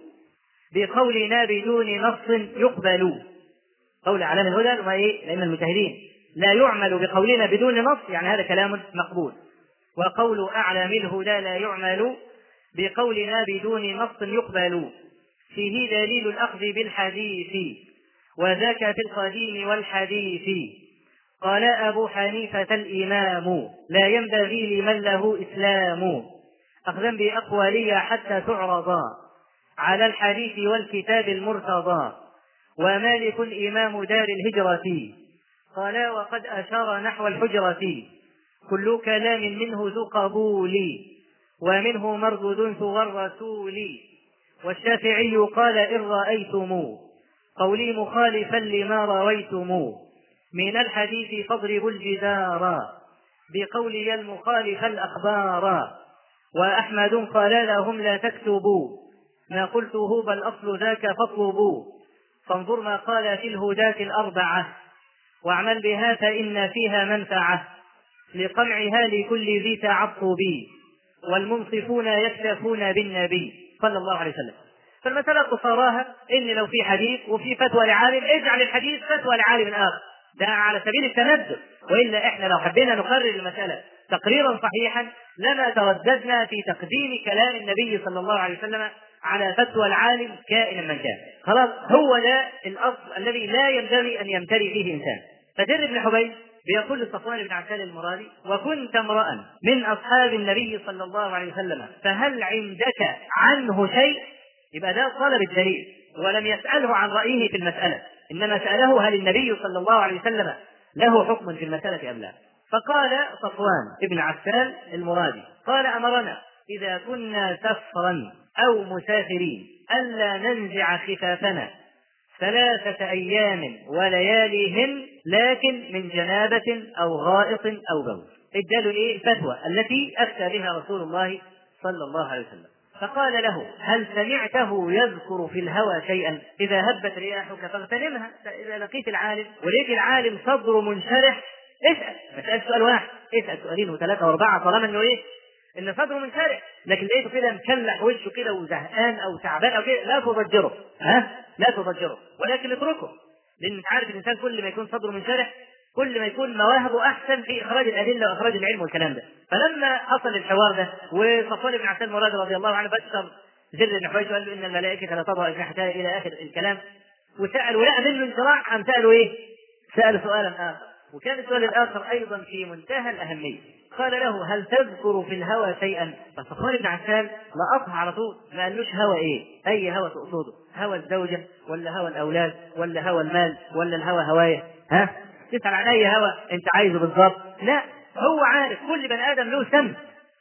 بقولنا بدون نص يقبل. قول أعلام الهدى لأن المجتهدين لا يعمل بقولنا بدون نص، يعني هذا كلام مقبول. وقول أعلام الهدى لا يعمل بقولنا بدون نص يقبل، فيه دليل الأخذ بالحديث وذاك في القديم والحديث. قال أبو حنيفة الإمام لا ينبغي لمن له إسلام أخذا بأقوالي حتى تعرضا على الحديث والكتاب المرتضى. ومالك الإمام دار الهجرة قال وقد أشار نحو الحجرة كل كلام منه ذو قبول ومنه مردود ثوى الرسول. والشافعي قال إن رأيتم قولي مخالفا لما رويتم من الحديث فاضربوا الجدار بقولي المخالف الأخبار. وأحمد قال لهم لا تكتبوا ما قلته بل أصل ذاك فاطلبوا فانظر ما قال في الهداة الأربعة واعمل بها فإن فيها منفعة لقمعها لكل ذي تعصب والمنصفون يكتفون بالنبي صلى الله عليه وسلم. فالمسألة قصاراها إن لو في حديث وفي فتوى لعالم اجعل الحديث فتوى لعالم آخر، ده على سبيل التندد. وإلا إحنا لو حبينا نقرر المسألة تقريرا صحيحا لما ترددنا في تقديم كلام النبي صلى الله عليه وسلم على فتوى العالم كائنا من كان. خلاص هو ده الأصل الذي لا ينبغي أن يمتري فيه إنسان. فجر بن حبيب بيقول لصفوان بن عسال المرادي: وكنت امرأ من أصحاب النبي صلى الله عليه وسلم فهل عندك عنه شيء؟ يبقى ده طلب الدليل، ولم يسأله عن رأيه في المسألة، إنما سأله هل النبي صلى الله عليه وسلم له حكم في المسألة أم لا. فقال صفوان بن عسال المرادي قال: أمرنا إذا كنا سفرا أو مسافرين ألا ننزع خفافنا 3 أيام ولياليهن لكن من جنابة أو غائط أو بول. ادالوا الفتوى التي أفتى بها رسول الله صلى الله عليه وسلم. فقال له: هل سمعته يذكر في الهوى شيئا؟ إذا هبت رياحك فاغتنمها. إذا لقيت العالم ولقيت العالم صدره منشرح اسأل، ما تسأل سؤال واحد، اسأل سؤالين و3 و4 طالما انه ان صدره منشرح. لكن لقيته كده مكلح وشه كده وزهقان او تعبان او كده لا تضجره، لا تضجره، ولكن اتركه، لان انت عارف الانسان كل ما يكون صدره منشرح كل ما يكون مواهبه احسن في اخراج الادله واخراج العلم والكلام ده. فلما حصل الحوار ده وصفوان بن عسال المرادي رضي الله عنه بشر زر بن حبيش وقال له ان الملائكه لا تضع اجنحتها الى اخر الكلام، وسال ولقى منه انشراح، قام سالوا سال سؤالا اخر، وكان السؤال الاخر ايضا في منتهى الاهميه. قال له: هل تذكر في الهوى شيئا؟ فصفوان بن عسال لقطها على طول، ما قالوش هوى اي هوى تقصده؟ هوى الزوجه ولا هوى الاولاد ولا هوى المال ولا الهوى هوايه؟ تسأل عن اي هوى انت عايزه بالضبط؟ لا، هو عارف كل بني ادم له سمت.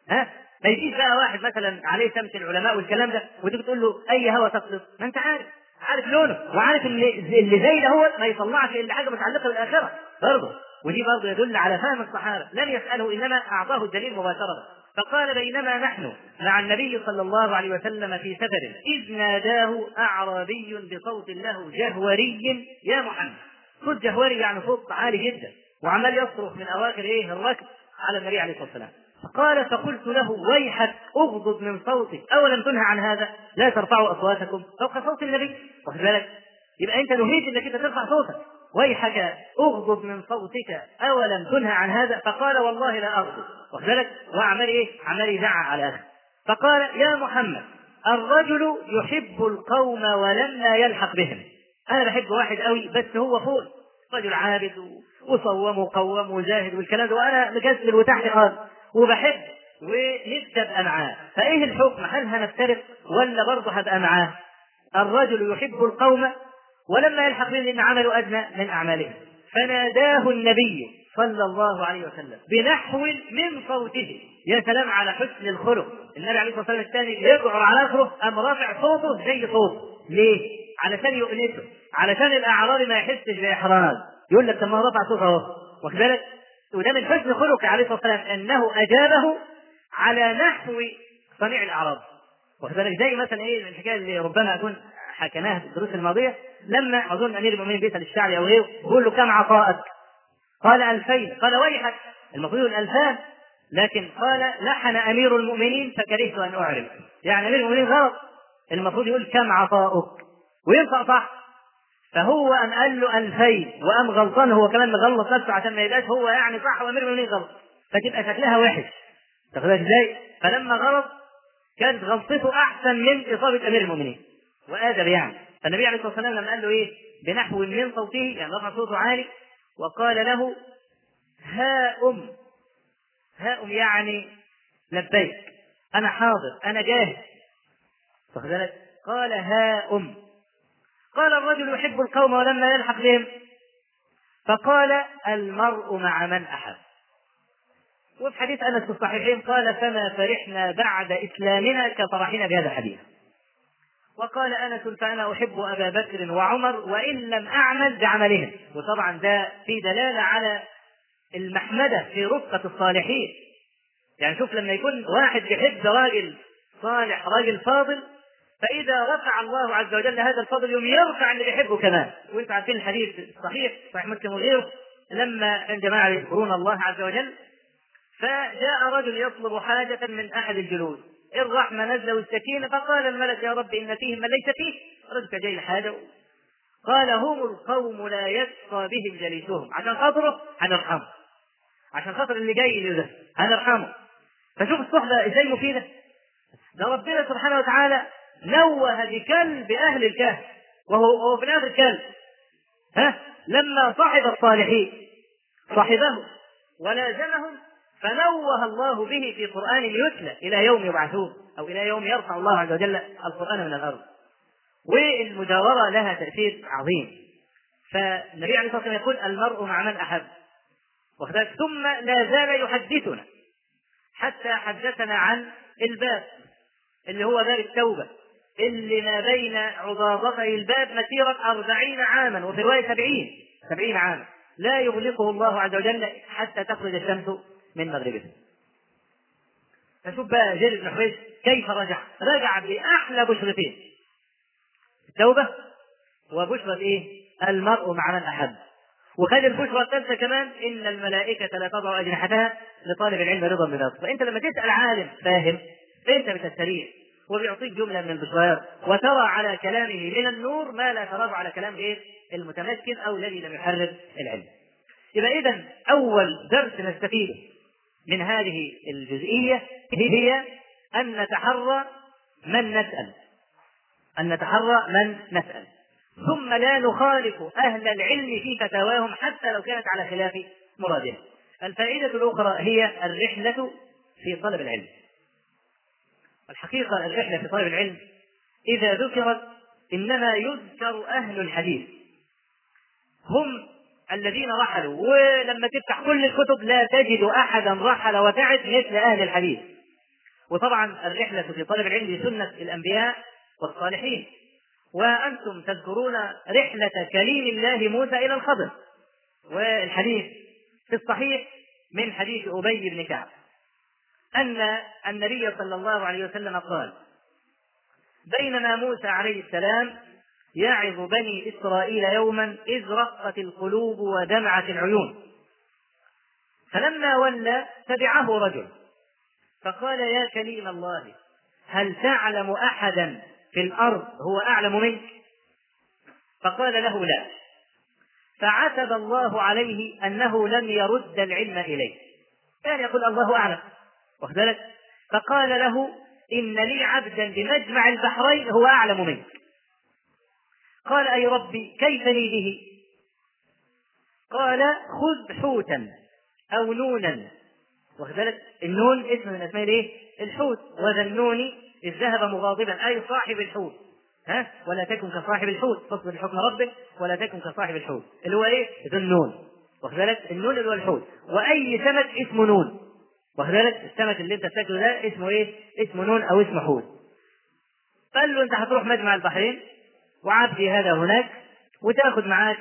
ما يجيش بقى واحد مثلا عليه سمت العلماء والكلام ده وتيجي تقول له اي هوى تقصد؟ ما انت عارف لونه، وعارف اللي زي ده هو ما يطلعش الا حاجه متعلقه بالاخره برضه. ودي برضه يدل على فهم الصحابه، لم يساله انما اعطاه الدليل مباشره. فقال: بينما نحن مع النبي صلى الله عليه وسلم في سفر اذ ناداه اعرابي بصوت له جهوري: يا محمد. صوت جهوري يعني صوت عالي جدا، وعمال يصرخ من اواخر الركب على النبي عليه الصلاه والسلام. قال: فقلت له: ويحك اغضض من صوتك، اولم تنهى عن هذا؟ لا ترفعوا اصواتكم فوق صوت النبي. واخد بالك؟ يبقى انت نهيت انك انت ترفع صوتك. ويحك اغضض من صوتك اولم تنهى عن هذا؟ فقال: والله لا اغضض. واخد بالك؟ وعمال عمال يزعق على اخر. فقال: يا محمد، الرجل يحب القوم ولما يلحق بهم. انا بحب واحد قوي بس هو فوق، رجل عابد وصوم وقوم وجاهد والكلام ده، وانا مكسل وتحت خالص وبحب ونفسي ابقى معاه. فايه الحكم؟ هل هنفترق ولا برضه هبقى معاه؟ الرجل يحب القوم ولما يلحق بهم ان عملوا ادنى من اعمالهم. فناداه النبي صلى الله عليه وسلم بنحو من صوته. يا سلام على حسن الخلق. النبي عليه الصلاه والسلام الثاني يقعر على اخره ام رافع صوته زي صوته. ليه؟ علشان يؤنسه، علشان الاعرابي ما يحسش باحراج. يقول لك طب ما هو رفع صوته اهو، واخد بالك؟ وده من حسن خلقه عليه الصلاه والسلام انه اجابه على نحو صنيع الاعراض، واخد بالك؟ زي مثلا ايه الحكايه اللي ربما اكون حكيناها في الدروس الماضيه، لما اظن امير المؤمنين بيسال الشعبي او غيره بيقول له كم عطاءك؟ قال 2000. قال ويحك، المفروض 2000، لكن قال لحن امير المؤمنين فكرهت ان اعرف. يعني امير المؤمنين غلط، المفروض يقول كم عطاؤك وينطق صح، فهو أم قال له 2000 وأم غلطان هو كمان مغلط نفسه عشان ما يبقاش هو يعني صح وأمير المؤمنين غلط، فتبقى شكلها وحش. تاخدها ازاي؟ فلما غلط كانت غلطته أحسن من إصابة أمير المؤمنين وآدب يعني. فالنبي عليه الصلاة والسلام لما قال له إيه بنحو من صوته، يعني رفع صوته عالي وقال له ها يعني لبيك، أنا حاضر، أنا جاهز. فخذلت قال قال الرجل يحب القوم ولما يلحق بهم، فقال المرء مع من أحب. وفي حديث أنس في الصحيحين قال فما فرحنا بعد إسلامنا كفرحنا بهذا الحديث. وقال أنس فأنا أحب أبا بكر وعمر وإن لم أعمل بعملهم. وطبعا ده في دلالة على المحمدة في رفقة الصالحين. يعني شوف لما يكون واحد يحب راجل صالح راجل فاضل، فإذا رفع الله عز وجل هذا الفضل يوم يرفع اللي يحبه كمان. وانتم عارفين الحديث الصحيح صحيح مسلم وغيره، لما الجماعة يذكرون الله عز وجل فجاء رجل يطلب حاجة من أحد الجلوس، الرحمة نزل والسكينة، فقال الملك يا رب إن فيهم من ليس فيه. رزق جاي الحاجة قال هم القوم لا يشقى بهم جليسهم، عشان خاطره هنرحمه، عشان خاطر اللي جاي ده هنرحمه. فشوف الصحبة ازاي مفيدة. ده ربنا سبحانه وتعالى نوه بكلب أهل الكهف وهو في الآخر كلب. لما صحب الصالحين صحبه ولازمهم فنوه الله به في قرآن يتلى إلى يوم يبعثون أو إلى يوم يرفع الله عز وجل القرآن من الأرض. والمجاورة لها تأثير عظيم. فالنبي عليه الصلاة والسلام يقول المرء مع من أحب، ثم لا زال يحدثنا حتى حدثنا عن الباب اللي هو باب التوبة اللي ما بين عضاضتي الباب مسيرة 40 عاما، وفي رواية 70 عاما لا يغلقه الله عز وجل حتى تخرج الشمس من مغربها. فشوف بقى جابر بن حبيش كيف رجع بأحلى بشرتين، التوبة وبشرة ايه؟ المرء مع من أحب. وخد البشرى الثالثة كمان إن الملائكة لا تضع أجنحتها لطالب العلم رضا بما يرضى. فأنت لما تسأل عالم فاهم أنت بتستريح وبيعطيك جملة من البشريات وترى على كلامه من النور ما لا تراه على كلام غير المتمكن أو الذي لم يحرر العلم. يبقى إذن أول درس نستفيده من هذه الجزئية هي أن نتحرى من نسأل، ثم لا نخالف أهل العلم في فتاواهم حتى لو كانت على خلاف مرادهم. الفائدة الأخرى هي الرحلة في طلب العلم. الحقيقة الرحلة في طلب العلم إذا ذكرت إنما يذكر أهل الحديث، هم الذين رحلوا. ولما تفتح كل الكتب لا تجد أحدا رحل وتعب مثل أهل الحديث. وطبعا الرحلة في طلب العلم سنة الأنبياء والصالحين. وأنتم تذكرون رحلة كليم الله موسى إلى الخضر، والحديث في الصحيح من حديث أبي بن كعب أن النبي صلى الله عليه وسلم قال بينما موسى عليه السلام يعظ بني إسرائيل يوما إذ رقت القلوب ودمعت العيون، فلما ولى تبعه رجل فقال يا كليم الله هل تعلم أحدا في الأرض هو أعلم منك؟ فقال له لا. فعتب الله عليه أنه لم يرد العلم إليه، يعني يقول الله أعلم، واخد بالك؟ فقال له إن لي عبدا بمجمع البحرين هو أعلم منك. قال أي ربي كيف لي به؟ قال خذ حوتا أو نونا، واخد بالك؟ النون اسم من أسماء الايه؟ الحوت. وذا النون إذ ذهب مغاضبا أي صاحب الحوت، ولا تكن كصاحب الحوت فاصبر لحكم ربك ولا تكن كصاحب الحوت اللي هو ايه؟ ذو النون، واخد بالك؟ النون اللي هو الحوت. وأي سمك اسمه نون، واخد بالك؟ السمك اللي انت بتاكله ده اسمه ايه؟ اسمه نون أو اسمه حوت. قال له انت هتروح مجمع البحرين وعبدي هذا هناك وتاخذ معاك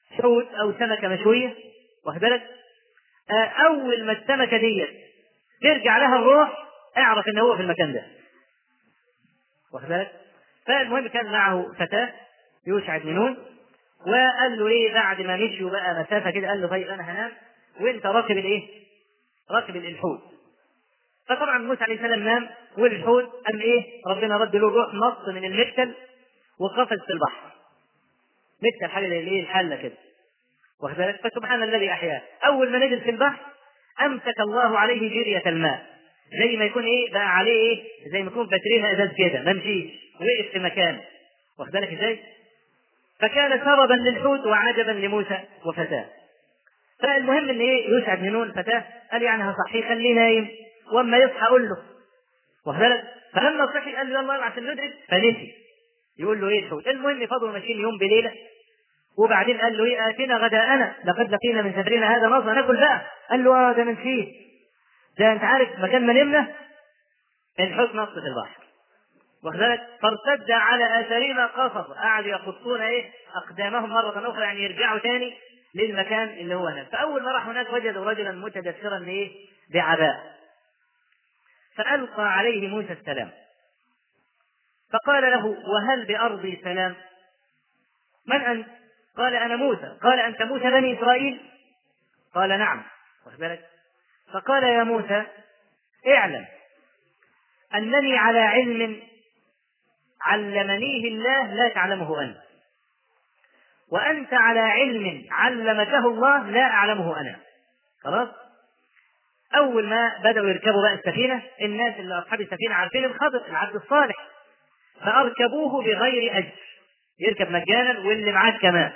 حوت أو سمكة مشوية، واخد بالك، أول ما السمكة دي ترجع لها الروح اعرف إن هو في المكان ده، واخد بالك. فالمهم كان معه فتاة يوشع بن نون، وقال له ايه بعد ما مشوا بقى مسافة كده، قال له طيب أنا هنام وأنت راكب الايه؟ راكب الحوت. فطبعا موسى عليه السلام نام، والحوت قام ايه؟ ربنا رد له الروح، نص من المكتل وقفز في البحر. مكتل حاجة زي الايه؟ الحلة كده، واخد بالك. فسبحان الذي أحياه. أول ما نزل في البحر أمسك الله عليه جرية الماء، زي ما يكون ايه بقى عليه ايه؟ زي ما يكون باترينا ازاز كده، ما مشيش، وقف في مكانه، واخد بالك ازاي؟ فكان سربا للحوت وعجبا لموسى وفتاه. فالمهم ان ايه؟ يوشع بن نون فتاه قال يعني هصحيه خليه نايم، واما يصحى اقول له، واخد بالك. فلما صحي قال له يلا عشان ندرك، فنسي يقول له ايه الحوت. المهم فضلوا ماشيين يوم بليله، وبعدين قال له ايه؟ اتنا غداءنا لقد لقينا من سفرنا هذا نصبا، ناكل بقى. قال له ده من فيه، ده انت عارف مكان ما نمنا الحوت نص في البحر، واخد بالك. فارتد على اثارهما قصص، قعدوا يقصون ايه؟ اقدامهم مره اخرى، يعني يرجعوا تاني للمكان اللي هو هناك. فاول ما راح هناك وجدوا رجلا متدثرا بايه؟ بعباء. فالقى عليه موسى السلام فقال له وهل بارضي سلام؟ من انت؟ قال انا موسى. قال انت موسى بني اسرائيل؟ قال نعم، واخد بالك. فقال يا موسى اعلم انني على علم علمنيه الله لا تعلمه انت، وأنت على علم علمته الله لا أعلمه أنا. خلاص. أول ما بدأوا يركبوا بقى السفينة، الناس اللي أصحاب السفينة عارفين الخضر العبد الصالح، فأركبوه بغير أجر، يركب مجانا واللي معاه كمان.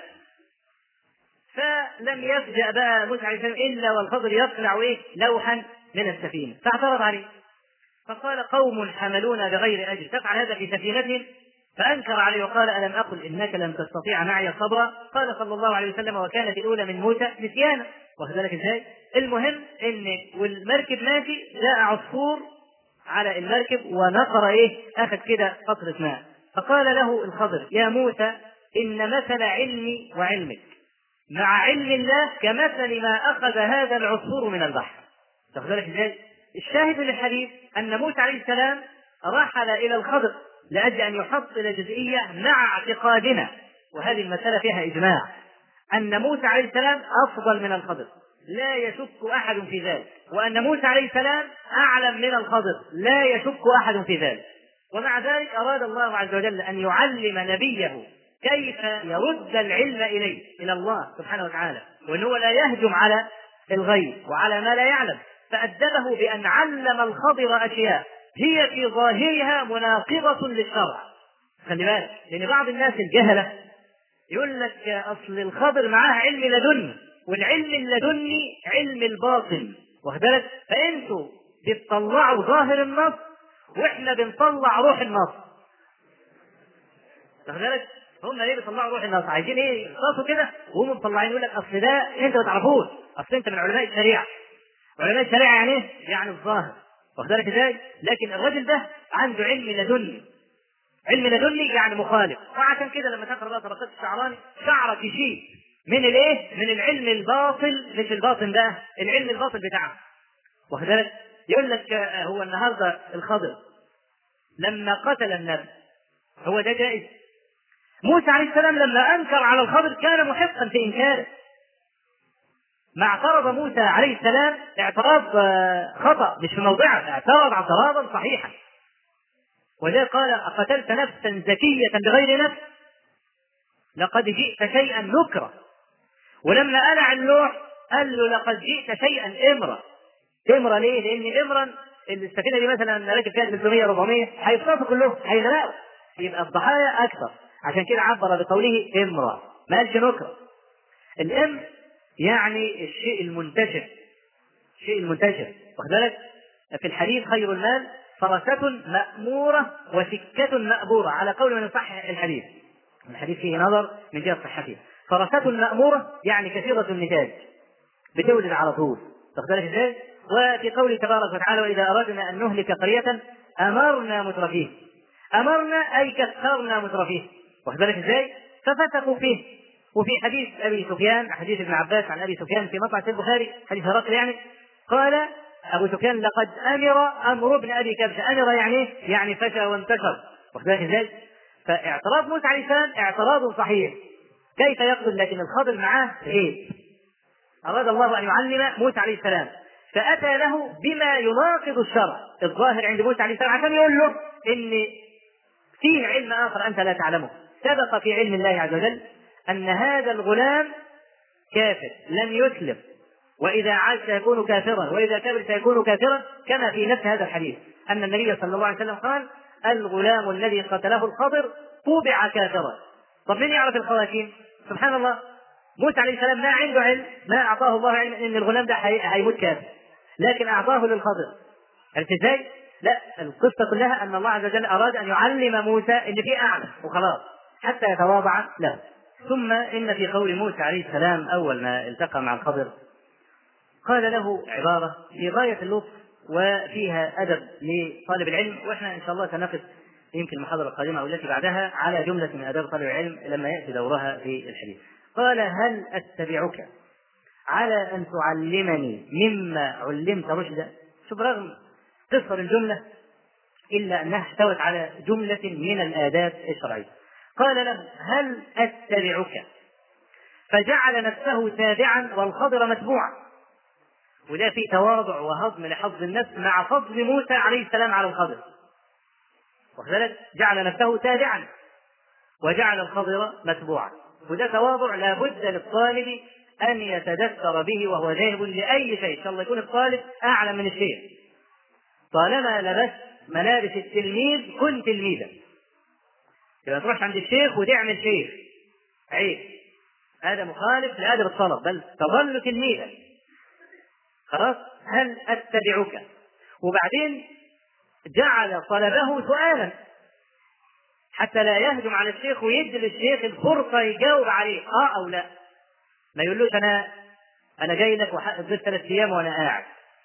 فلم يفجأ بقى موسى عليه السلام إلا والخضر يطلع إيه؟ لوحا من السفينة، فاعترض عليه فقال قوم حملونا بغير أجر تفعل هذا في سفينتهم؟ فأنكر عليه وقال ألم أقل إنك لن تستطيع معي صبرا؟ قال صلى الله عليه وسلم وكانت الأولى من موسى نسيانا، واخد بالك إزاي؟ المهم إن والمركب ماشي جاء عصفور على المركب ونقر إيه؟ أخذ كده قطرة ماء، فقال له الخضر يا موسى إن مثل علمي وعلمك مع علم الله كمثل ما أخذ هذا العصفور من البحر. واخد بالك إزاي؟ الشاهد من الحديث أن موسى عليه السلام رحل إلى الخضر لأجل أن يحصل جزئية مع اعتقادنا، وهذه المسألة فيها إجماع أن موسى عليه السلام أفضل من الخضر، لا يشك أحد في ذلك، وأن موسى عليه السلام أعلم من الخضر، لا يشك أحد في ذلك. ومع ذلك أراد الله عز وجل أن يعلم نبيه كيف يرد العلم إليه إلى الله سبحانه وتعالى، وأنه لا يهجم على الغيب وعلى ما لا يعلم، فأدبه بأن علم الخضر أشياء هي في ظاهرها مناقضة للشرع. خلي بالك، لأن بعض الناس الجهلة يقول لك أصل الخضر معاه علم لدني، والعلم اللدني علم الباطن، واخد بالك. فأنتوا بتطلعوا ظاهر النص وإحنا بنطلع روح النص، واخد بالك. هم ليه بيطلعوا روح النص؟ عايزين ايه؟ يخلصوا كده وهم مطلعين يقول لك اصل ده انت ما تعرفوش، اصل انت من علماء الشريعه. علماء الشريعه يعني ايه؟ يعني الظاهر، واخد بالك ازاي؟ لكن الرجل ده عنده علم لدني، علم لدني يعني مخالف. وعشان كده لما تقرا بقى طبقات الشعراني شعرك يشيل من الايه؟ من العلم الباطل، مش الباطن بقى، العلم الباطل بتاعه، واخد بالك. يقول لك هو النهارده الخضر لما قتل النبي هو ده جائز؟ موسى عليه السلام لما انكر على الخضر كان محقا في انكاره. ما اعترض موسى عليه السلام اعتراض خطأ مش في موضعه، اعترض اعتراضا صحيحا، وذلك قال أقتلت نفسا زكية بغير نفس لقد جئت شيئا نكرا. ولما قلع اللوح قال له لقد جئت شيئا إمرا. إمرا ليه؟ لأن إمرا السفينة دي مثلا راكب فيها 300 400 هيصطادوا كلهم، هيغرقوا، يبقى الضحايا أكثر، عشان كده عبر بقوله إمرا ما قالش نكرا. الإم يعني الشيء المنتشر، الشيء المنتشر، واخد بالك. في الحديث خير المال فرسة مأمورة وسكة مأبورة، على قول من يصحح الحديث، الحديث فيه نظر من جهة صحته. فرسة مأمورة يعني كثيرة النتاج، بتولد على طول، واخد بالك ازاي. وفي قوله تبارك وتعالى وإذا أردنا أن نهلك قرية أمرنا مترفيه، أمرنا أي كثرنا مترفيه، واخد بالك ازاي. ففسقوا فيه وفي حديث ابي سفيان، حديث ابن عباس عن ابي سفيان في مطلع البخاري، حديث هرقل يعني، قال ابو سفيان: لقد امر ابن ابي كبشه. امر يعني ايه؟ يعني فشى وانتشر. واخد بالك ازاي؟ فاعتراض موسى عليه السلام اعتراض صحيح، كيف يقتل؟ لكن الخضر معاه ايه؟ اراد الله ان يعلم موسى عليه السلام، فاتى له بما يناقض الشرع الظاهر عند موسى عليه السلام، عشان يقول له ان فيه علم اخر انت لا تعلمه. سبق في علم الله عز وجل ان هذا الغلام كافر لن يسلم، واذا عاش سيكون كافرا، واذا كبر سيكون كافرا، كما في نفس هذا الحديث ان النبي صلى الله عليه وسلم قال: الغلام الذي قتله الخضر طبع كافرا. طب من يعرف الخواتيم؟ سبحان الله، موسى عليه السلام ما عنده علم، ما اعطاه الله علم ان الغلام ده هيموت كافر، لكن اعطاه للخضر. عرفت ازاي؟ لا، القصه كلها ان الله عز وجل اراد ان يعلم موسى ان في اعلى وخلاص حتى يتواضع له. ثم ان في قول موسى عليه السلام اول ما التقى مع الخضر قال له عباره في غايه اللطف وفيها ادب لطالب العلم، واحنا ان شاء الله سنقف يمكن المحاضره القادمه او التي بعدها على جمله من اداب طالب العلم لما ياتي دورها في الحديث. قال: هل اتبعك على ان تعلمني مما علمت رشدا؟ شوف، رغم قصر الجمله الا انها احتوت على جمله من الاداب الشرعيه. قال له: هل اتبعك؟ فجعل نفسه تابعا والخضر متبوعا، وده في تواضع وهضم لحظ النفس مع فضل موسى عليه السلام على الخضر. وكذلك جعل نفسه تابعا وجعل الخضر متبوعا، وده تواضع لا بد للطالب ان يتدثر به وهو ذاهب لاي شيء. ان شاء الله يكون الطالب اعلم من الشيخ، طالما لبست ملابس التلميذ كن تلميذا. إذا تروح عند الشيخ وتعمل شيخ عيب، هذا مخالف لادب الطلب، بل تظل تلميذا. خلاص. هل اتبعك؟ وبعدين جعل طلبه سؤالا حتى لا يهجم على الشيخ ويدي للشيخ الفرصه يجاوب عليه او لا. ما يقولوش انا جاي لك وحقق 3 ايام وانا قاعد،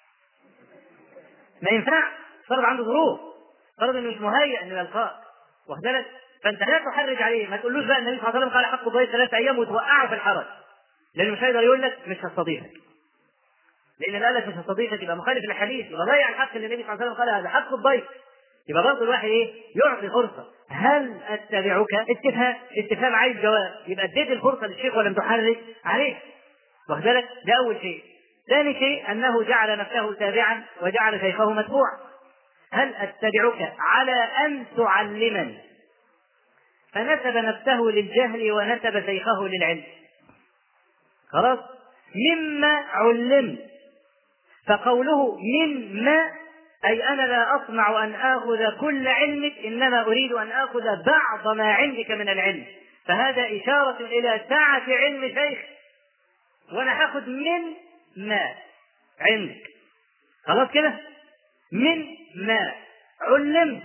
ما ينفع. فرض عنده ظروف، فرض انه مش مهيئ انه يلقاك، واخد بالك؟ فانت لا تحرج عليه، ما تقولوش بقى النبي صلى الله عليه وسلم قال حق الضيف 3 ايام وتوقعه في الحرج، لانه مش هيقدر يقول لك مش هستضيفك، لان قال لك مش هستضيفك يبقى مخالف للحديث، يبقى ضيع الحق اللي النبي صلى الله عليه وسلم قال هذا حق الضيف. يبقى برضه الواحد يعطي فرصه. هل اتبعك؟ استفهام عايز جواب، يبقى اديت الفرصه للشيخ ولم تحرج عليه، واخد بالك؟ ده اول شيء. ثاني شيء انه جعل نفسه تابعا وجعل شيخه متبوعا. هل اتبعك على ان تعلمني؟ فنسب نفسه للجهل ونسب شيخه للعلم. خلاص. مما علمت، فقوله مما أي أنا لا أطمع أن آخذ كل علمك، إنما أريد أن آخذ بعض ما عندك من العلم، فهذا إشارة إلى سعة علم شيخ، وأنا هاخذ من ما عندك. خلاص كده، من ما علمت.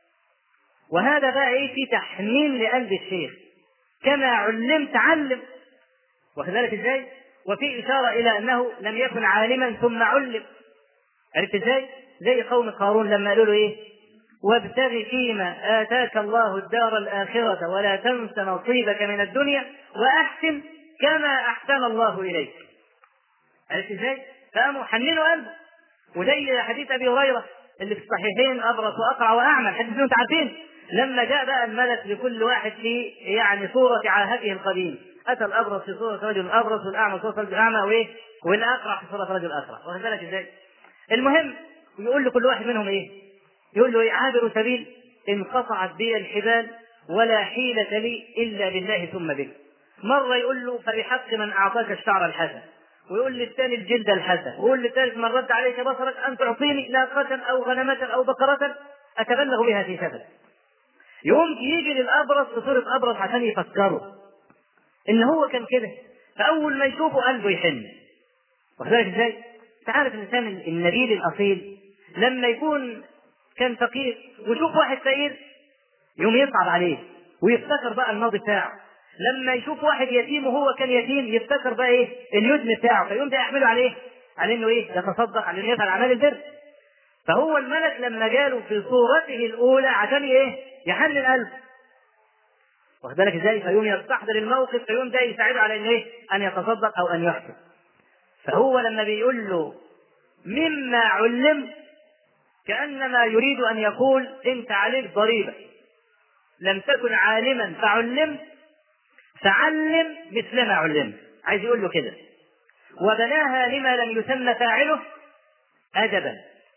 وهذا بقى في تحميل لقلب الشيخ، كما علمت علم، وكذلك ازاي؟ وفي إشارة إلى أنه لم يكن عالما ثم علم. عرفت ازاي؟ زي قوم قارون لما قالوا له وابتغ فيما آتاك الله الدار الآخرة ولا تنس نصيبك من الدنيا وأحسن كما أحسن الله إليك. عرفت ازاي؟ فقاموا حننوا قلبه. وزي حديث أبي هريرة اللي في الصحيحين: أبرص وأقرع وأعمى. حديث انتم عارفين، لما جاء بقى الملك لكل واحد في صورة عاهته القديم، أتى الأبرص في صورة رجل أبرص، والأعمى في صورة رجل أعمى، والأقرع في صورة رجل أقرع. واخد بالك ازاي؟ المهم يقول لكل واحد منهم يقول له عابر سبيل انقطعت بي الحبال ولا حيلة لي إلا بالله ثم بك. مرة يقول له: فبحق من أعطاك الشعر الحسن، ويقول للثاني الجلد الحسن، ويقول للثالث: من رد عليك بصرك أن تعطيني ناقة أو غنمة أو بقرة أتبلغ بها في سفر. يوم يجي للأبرص بصورة أبرص عشان يفكره إن هو كان كده، فأول ما يشوفه قلبه يحن. وكذلك ازاي؟ تعرف الإنسان النبيل الأصيل لما يكون كان فقير ويشوف واحد فقير يوم يصعب عليه ويفتكر بقى الماضي بتاعه، لما يشوف واحد يتيم وهو كان يتيم يفتكر بقى اليتم بتاعه، فيقوم ده يحمله عليه انه يتصدق، على انه يفعل اعمال البر. فهو الملك لما جاله في صورته الاولى عشان يحنن قلبه، واخد بالك ازاي؟ فيقوم يستحضر الموقف، فيقوم ده يساعده على ان ايه؟ ان يتصدق او ان يحسن. فهو لما بيقول له مما علمت كأنما يريد ان يقول انت عليك ضريبة، لم تكن عالما فعلمت فعلم مثل ما علمت. عايز يقول له كده. وبناها لما لم يسمى فاعله أدبا.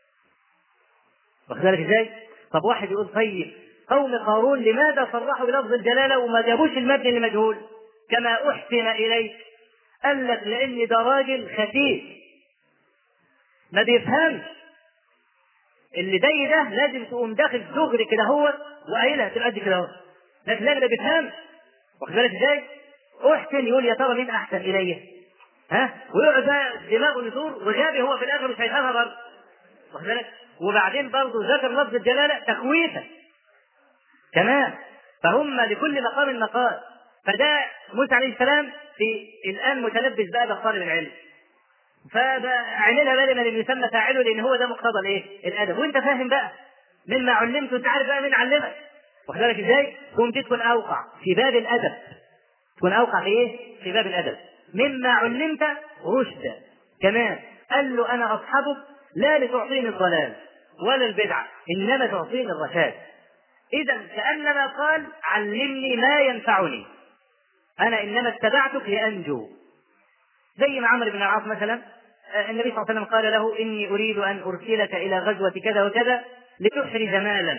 واخد بالك ازاي؟ طب واحد يقول طيب قوم قارون لماذا صرحوا بلفظ الجلالة وما جابوش المبني لمجهول كما أحسن إليك؟ قال لك لأن ده راجل خفيف ما بيفهمش. اللي زي ده لازم تقوم داخل دغري كده هو وقايلها تبقى قد كده هو، لكن لا ما بيفهمش. واخد بالك ازاي؟ أحسن يقول يا ترى مين أحسن إلي؟ ويقعد بقى دماغه يدور، وغابي هو في الآخر مش هيفهمها برضه. واخد بالك؟ وبعدين برضه ذكر لفظ الجلالة تخويفا كمان. فهم لكل مقام مقال. فده موسى عليه السلام في الآن متلبس بقى بطالب العلم، فعملها بقى لمن يسمى فاعله، لأن هو ده مقتضى الايه؟ الأدب. وأنت فاهم بقى مما علمت، وأنت عارف بقى مين علمك. واخد بالك ازاي؟ تقوم تكون أوقع في باب الأدب. تكون أوقع في ايه؟ في باب الأدب. مما علمت رشدا كمان. قال له أنا أصحبك لا لتعطيني الضلال ولا البدعة، إنما تعطيني الرشاد. إذا كأنما قال علمني ما ينفعني، أنا إنما اتبعتك لأنجو. زي ما عمرو بن العاص مثلا، النبي صلى الله عليه وسلم قال له إني أريد أن أرسلك إلى غزوة كذا وكذا لتحرز مالا.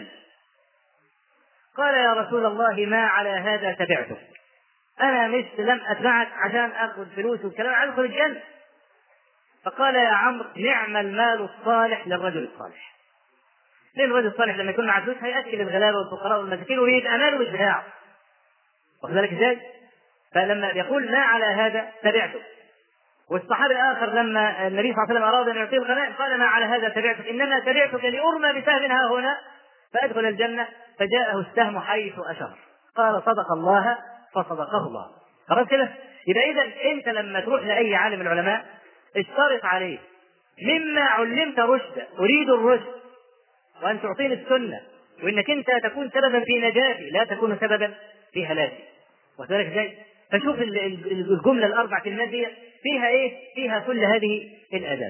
قال يا رسول الله ما على هذا تبعتك، أنا لم أتبعك عشان أخذ فلوس والكلام، أدخل الجنة. فقال يا عمرو نعم المال الصالح للرجل الصالح. لأن الرجل الصالح لما يكون معه فلوس هيأكل الغلابة والفقراء والمساكين ويريد أماله مش بتاعه. واخد بالك ازاي؟ فلما يقول ما على هذا تبعته. والصحابي الآخر لما النبي صلى الله عليه وسلم أراد أن يعطيه الغنائم قال ما على هذا تبعتك، إنما تبعتك لأرمى بسهم ها هنا فأدخل الجنة. فجاءه السهم حيث أشار، قال صدق الله فصدقه الله. خلاص كده؟ يبقى إذا أنت لما تروح لأي عالم العلماء اشترط عليه مما علمت رشدا، أريد الرشد وأن تعطيني السنة، وإنك أنت تكون سببا في نجاتي لا تكون سببا في هلاكي. وذلك ازاي؟ فشوف الجملة الأربع كلمات دي فيها إيه؟ فيها كل هذه الآداب.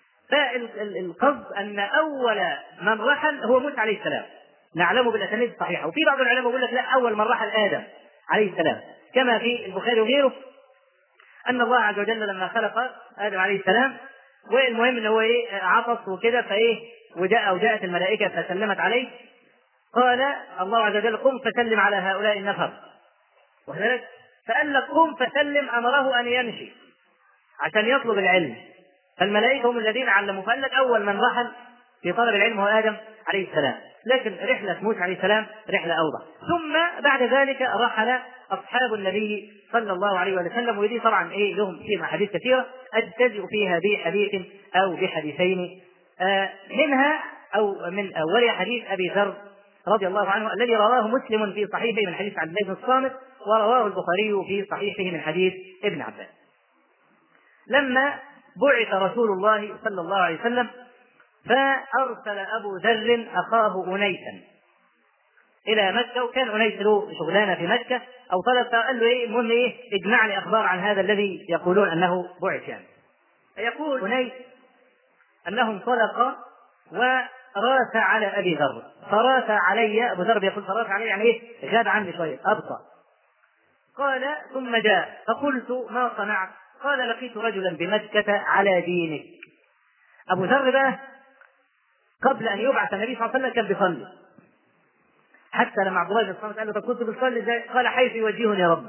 فالقصد أن أول من رحل هو موسى عليه السلام، نعلمه بالأسانيد الصحيحة. وفي بعض العلماء يقول لك لا، أول من رحل آدم عليه السلام، كما في البخاري وغيره أن الله عز وجل لما خلق آدم عليه السلام، والمهم أنه هو إيه؟ عطس وكده، فإيه؟ وجاءت الملائكة فسلمت عليه، قال الله عز وجل قم فسلم على هؤلاء النفر. وذلك فقال لك قم فسلم، أمره أن يمشي عشان يطلب العلم. فالملائكة هم الذين علموا. فقال لك أول من رحل في طلب العلم هو آدم عليه السلام، لكن رحلة موسى عليه السلام رحلة أوضح. ثم بعد ذلك رحل أصحاب النبي صلى الله عليه وسلم، ودي طبعا إيه لهم فيها أحاديث كثيرة أجتزئ فيها بحديث أو بحديثين. منها أو من أول حديث أبي ذر رضي الله عنه الذي رواه مسلم في صحيحه من حديث عبد الله بن الصامت، ورواه البخاري في صحيحه من حديث ابن عباس. لما بعث رسول الله صلى الله عليه وسلم فأرسل أبو ذر أخاه أنيسا إلى مكة، وكان أنيس له شغلانة في مكة أو طلب، فقال له إيه المهم إيه اجمع لي أخبار عن هذا الذي يقولون أنه بعث. يعني يقول أنيس أنه انطلق وراس على أبي ذر، فراس علي. أبو ذر يقول فراس علي يعني إيه؟ غاب عني شوية أبطأ. قال ثم جاء فقلت ما صنعت؟ قال لقيت رجلا بمكة على دينك. أبو ذر بقى قبل أن يبعث النبي صلى الله عليه وسلم كان بيصلي، حتى لما عبد الله بن الصامت قال له طب كنت بتصلي ازاي؟ قال حيث يوجهني ربي.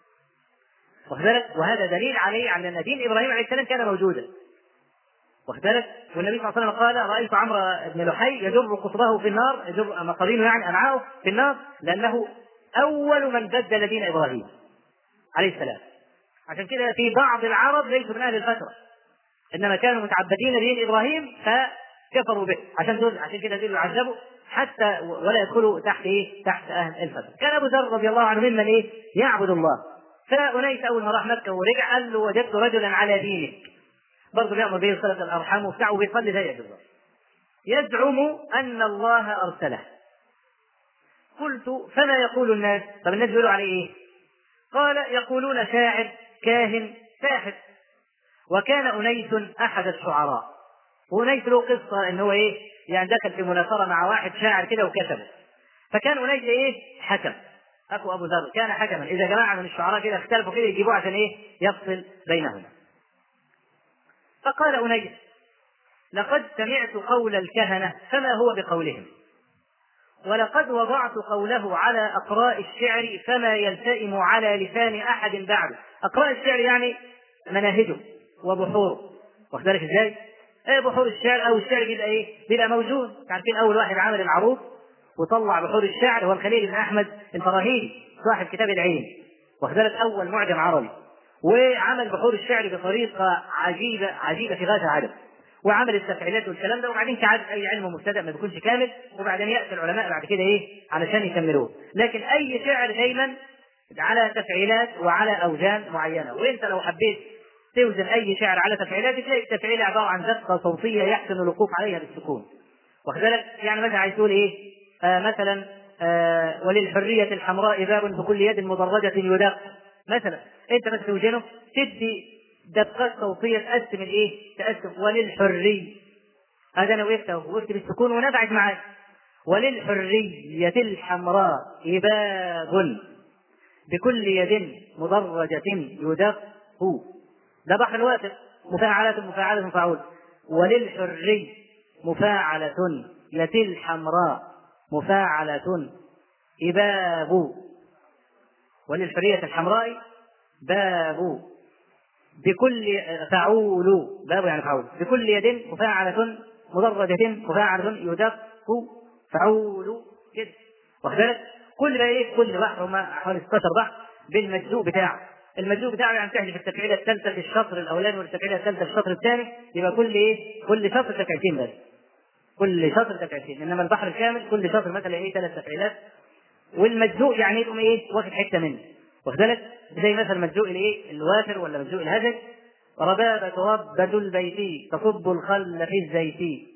وهذا دليل عليه على أن دين إبراهيم عليه السلام كان موجودا. واختلف. والنبي صلى الله عليه وسلم قال رأيت عمرو بن لحي يجر قطبه في النار، يجر مصارينه يعني أمعاءه في النار، لأنه أول من بدل دين إبراهيم عليه السلام. عشان كده في بعض العرب ليسوا من أهل الفترة، إنما كانوا متعبدين بدين إبراهيم فكفروا به، عشان كده دول عذبوا حتى ولا يدخلوا تحت إيه؟ تحت أهل الفترة. كان أبو ذر رضي الله عنه ممن إيه؟ يعبد الله. فأنيس أول ما راح مكة ورجع قال له وجدت رجلا على دينك، برضه بيأمر به صلة الأرحام وبتاع وبيصلي زي بالظبط، يزعم أن الله أرسله. قلت فما يقول الناس؟ طب الناس بيقولوا عليه ايه؟ قال يقولون شاعر كاهن ساحر. وكان أنيس أحد الشعراء، وأنيس له قصة إن هو إيه يعني دخل في مناصرة مع واحد شاعر كده وكتبه، فكان أنيس إيه حكم، أخو أبو ذر كان حكما، إذا جماعة من الشعراء كده اختلفوا كده يجيبوه عشان إيه يفصل بينهم. فقال أنيس لقد سمعت قول الكهنة فما هو بقولهم، ولقد وضعت قوله على أقراء الشعر فما يلتئم على لسان أحد بعده. أقراء الشعر يعني مناهجه وبحوره، واخد بالك ازاي؟ ايه بحور الشعر او الشعر بيبقى ايه؟ بيبقى موجود. عارفين اول واحد عمل العروض وطلع بحور الشعر هو الخليل بن احمد الفراهيدي صاحب كتاب العين، واخد بالك اول معجم عربي، وعمل بحور الشعر بطريقه عجيبه في غايه العجب، وعمل التفعيلات والكلام ده. وبعدين كعادة اي علم مبتدأ ما بيكونش كامل، وبعدين ياتي العلماء بعد كده ايه علشان يكملوه. لكن اي شعر دايما على تفعيلات وعلى اوزان معينه، وانت لو حبيت توزن اي شعر على تفعيلات تلاقي التفعيل عباره عن دقه صوتيه يحسن الوقوف عليها بالسكون، واخد بالك؟ يعني مثلا عايز تقول ايه؟ مثلا وللحريه الحمراء باب بكل يد مدرجه يدق مثلا، انت بس توزنه تدي دقات صوتيه تقسم الايه؟ تقسم وللحري، هذا انا وقفت بالسكون ونفعت معاك. وللحريه الحمراء باب بكل يد مدرجه يدق، ده بحر الواتر مفاعلة مفعول. وللحري مفاعلة يتي الحمراء مفاعلة إباب، وللحرية الحمراء باب بكل فعول، باب يعني فعول بكل يد مفاعلة مدرجة مفاعلة يدق فعول كده، واخد بالك؟ كل بقى ايه؟ كل بحر هما حوالي 16 بحر بالمجزوء بتاعه. المجزوء بتاعه يعني تحذف التفعيله الثالثه في الشطر الاولاني والتفعيله الثالثه في الشطر الثاني، يبقى كل ايه؟ كل شطر تفعيلتين بس، كل شطر تفعيلتين. انما البحر الكامل كل شطر مثلا ايه 3 تفعيلات، والمجزوء يعني يقوم ايه؟ واخد حته منه، واخد بالك؟ زي مثلا مجزوء الايه؟ الوافر ولا مجزوء الهزج. ربابة ربة البيت تصب الخل في الزيت،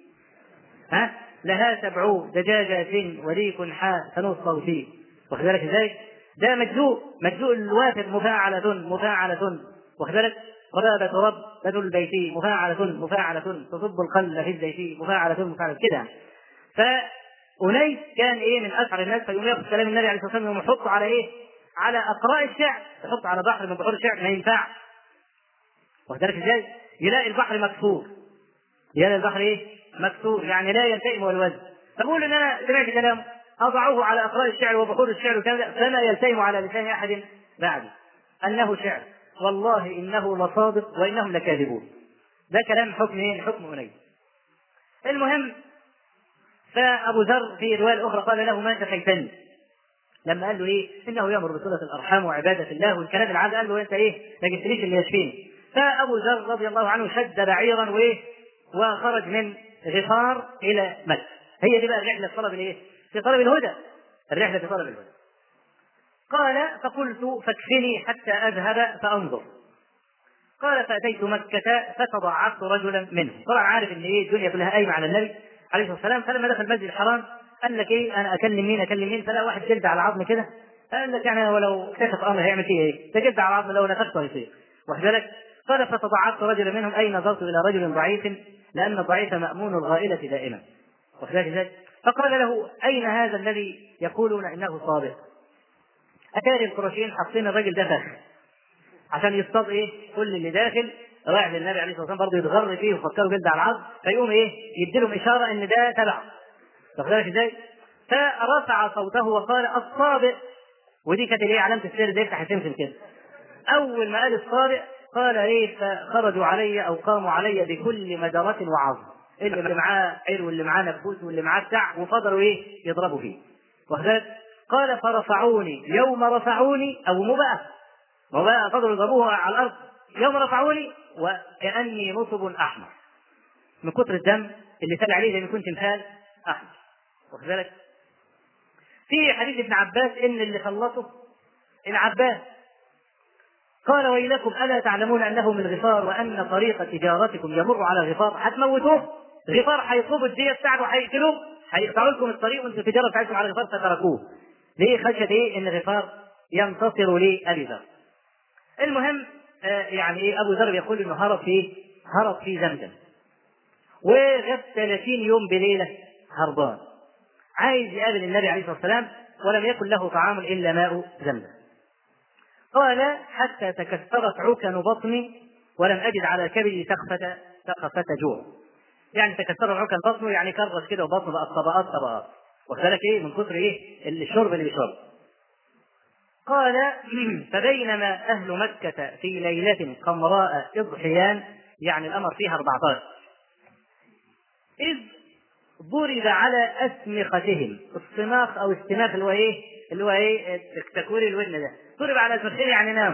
لها 7 دجاجات وريق حاء ثنو الصوتي، واخد بالك ازاي؟ ده مجزوء الوافر مفاعلة، واخد بالك؟ ربابة ربة البيت مفاعلة تصب الخل في الزيت مفاعلة كده. فأنيس كان ايه من اشعر الناس، فيقوم ياخذ كلام النبي عليه الصلاه والسلام ويحطه على ايه؟ على اقراء الشعر، يحطه على بحر من بحور الشعر ما ينفعش، واخد بالك ازاي؟ يلاقي البحر مكسور، يلاقي البحر ايه؟ مكسور، يعني لا يلتئم والوزن. فقول ان انا سمعت كلام اضعه على اقراء الشعر وبحور الشعر وكذا فما يلتئم على لسان احد بعدي انه شعر، والله انه لصادق وانهم لكاذبون. ده كلام حكم ايه؟ حكم أنيس. المهم فابو ذر في روايه الاخرى قال له ما شفيتني، لما قال له ايه؟ انه يامر بصله الارحام وعباده الله والكلام العام، قال له انت ايه؟ ما جبتليش اللي يشفيني. فابو ذر رضي الله عنه شد بعيرا وايه؟ وخرج من غفار الى مكه. هي دي بقى الرحله في طلب الايه؟ في طلب الهدى، الرحله في طلب الهدى. قال فقلت فاكفني حتى اذهب فانظر. قال فاتيت مكه فتضعفت رجلا منهم، طبعا عارف ان ايه الدنيا كلها قايمه على النبي عليه الصلاه والسلام. فلما دخل المسجد الحرام قال لك ايه؟ انا اكلم مين؟ فلا واحد جلد على عظم كده، قال لك يعني ولو اكتشف امر هيعمل فيه ايه؟ ده جلد على عظم لو نفخته هيصير، واخد بالك؟ قال فتضعفت رجلا منهم اي نظرت الى رجل ضعيف لان الضعيف مامون الغائله دائما، واخد بالك ازاي؟ فقال له اين هذا الذي يقولون انه صادق؟ اتاري القرشيين حاطين الرجل ده فخ عشان يصطاد ايه؟ كل اللي داخل رايح للنبي عليه الصلاه والسلام برضه يتغر فيه ويفكروا جلد على العظم، فيقوم ايه؟ يديلهم اشاره ان ده تبعه، واخد بالك ازاي؟ فرفع صوته وقال الصابئ، ودي كانت ايه؟ علامه السر ده يفتح السمسم كده. اول ما قال الصابئ قال ايه؟ فخرجوا علي او قاموا علي بكل مدرة وعظم، اللي معاه عير واللي معاه نبوت واللي معاه بتاع، وفضلوا ايه؟ يضربوا فيه، واخد بالك؟ قال فرفعوني يوم رفعوني او مبأ، وبقى فضلوا يضربوها على الارض يوم رفعوني وكاني نصب احمر من كتر الدم اللي سال عليه زي ما كنت تمثال احمر، واخد بالك؟ في حديث ابن عباس ان اللي خلصه العباس قال ويلكم الا تعلمون انه من غفار وان طريق تجارتكم يمر على غفار؟ هتموتوه، غفار هيطلبوا الدية بتاعته وهيقتلوه، هيقطعوا لكم الطريق وانتم التجاره بتاعتكم على غفار فتركوه. ليه؟ خشية إيه؟ إن غفار ينتصر لأبي ذر. المهم يعني إيه، أبو ذر يقول إنه هرب في زمزم، وغاب 30 يوم بليلة هربان، عايز يقابل النبي عليه الصلاة والسلام، ولم يكن له طعام إلا ماء زمزم. قال حتى تكسرت عكن بطني ولم أجد على كبدي سخفة جوع. يعني تكسر عكن بطنه، يعني كرش كده وبطنه بقى طبقات، وكذلك إيه من كثر إيه الشرب اللي بيشرب. قال فبينما أهل مكة في ليلة قمراء إضحيان، يعني الأمر فيها 14، إذ ضرب على أسمختهم، الصماخ أو السماخ اللي هو إيه تكوير الودن ده، ضرب على أسمختهم يعني نام.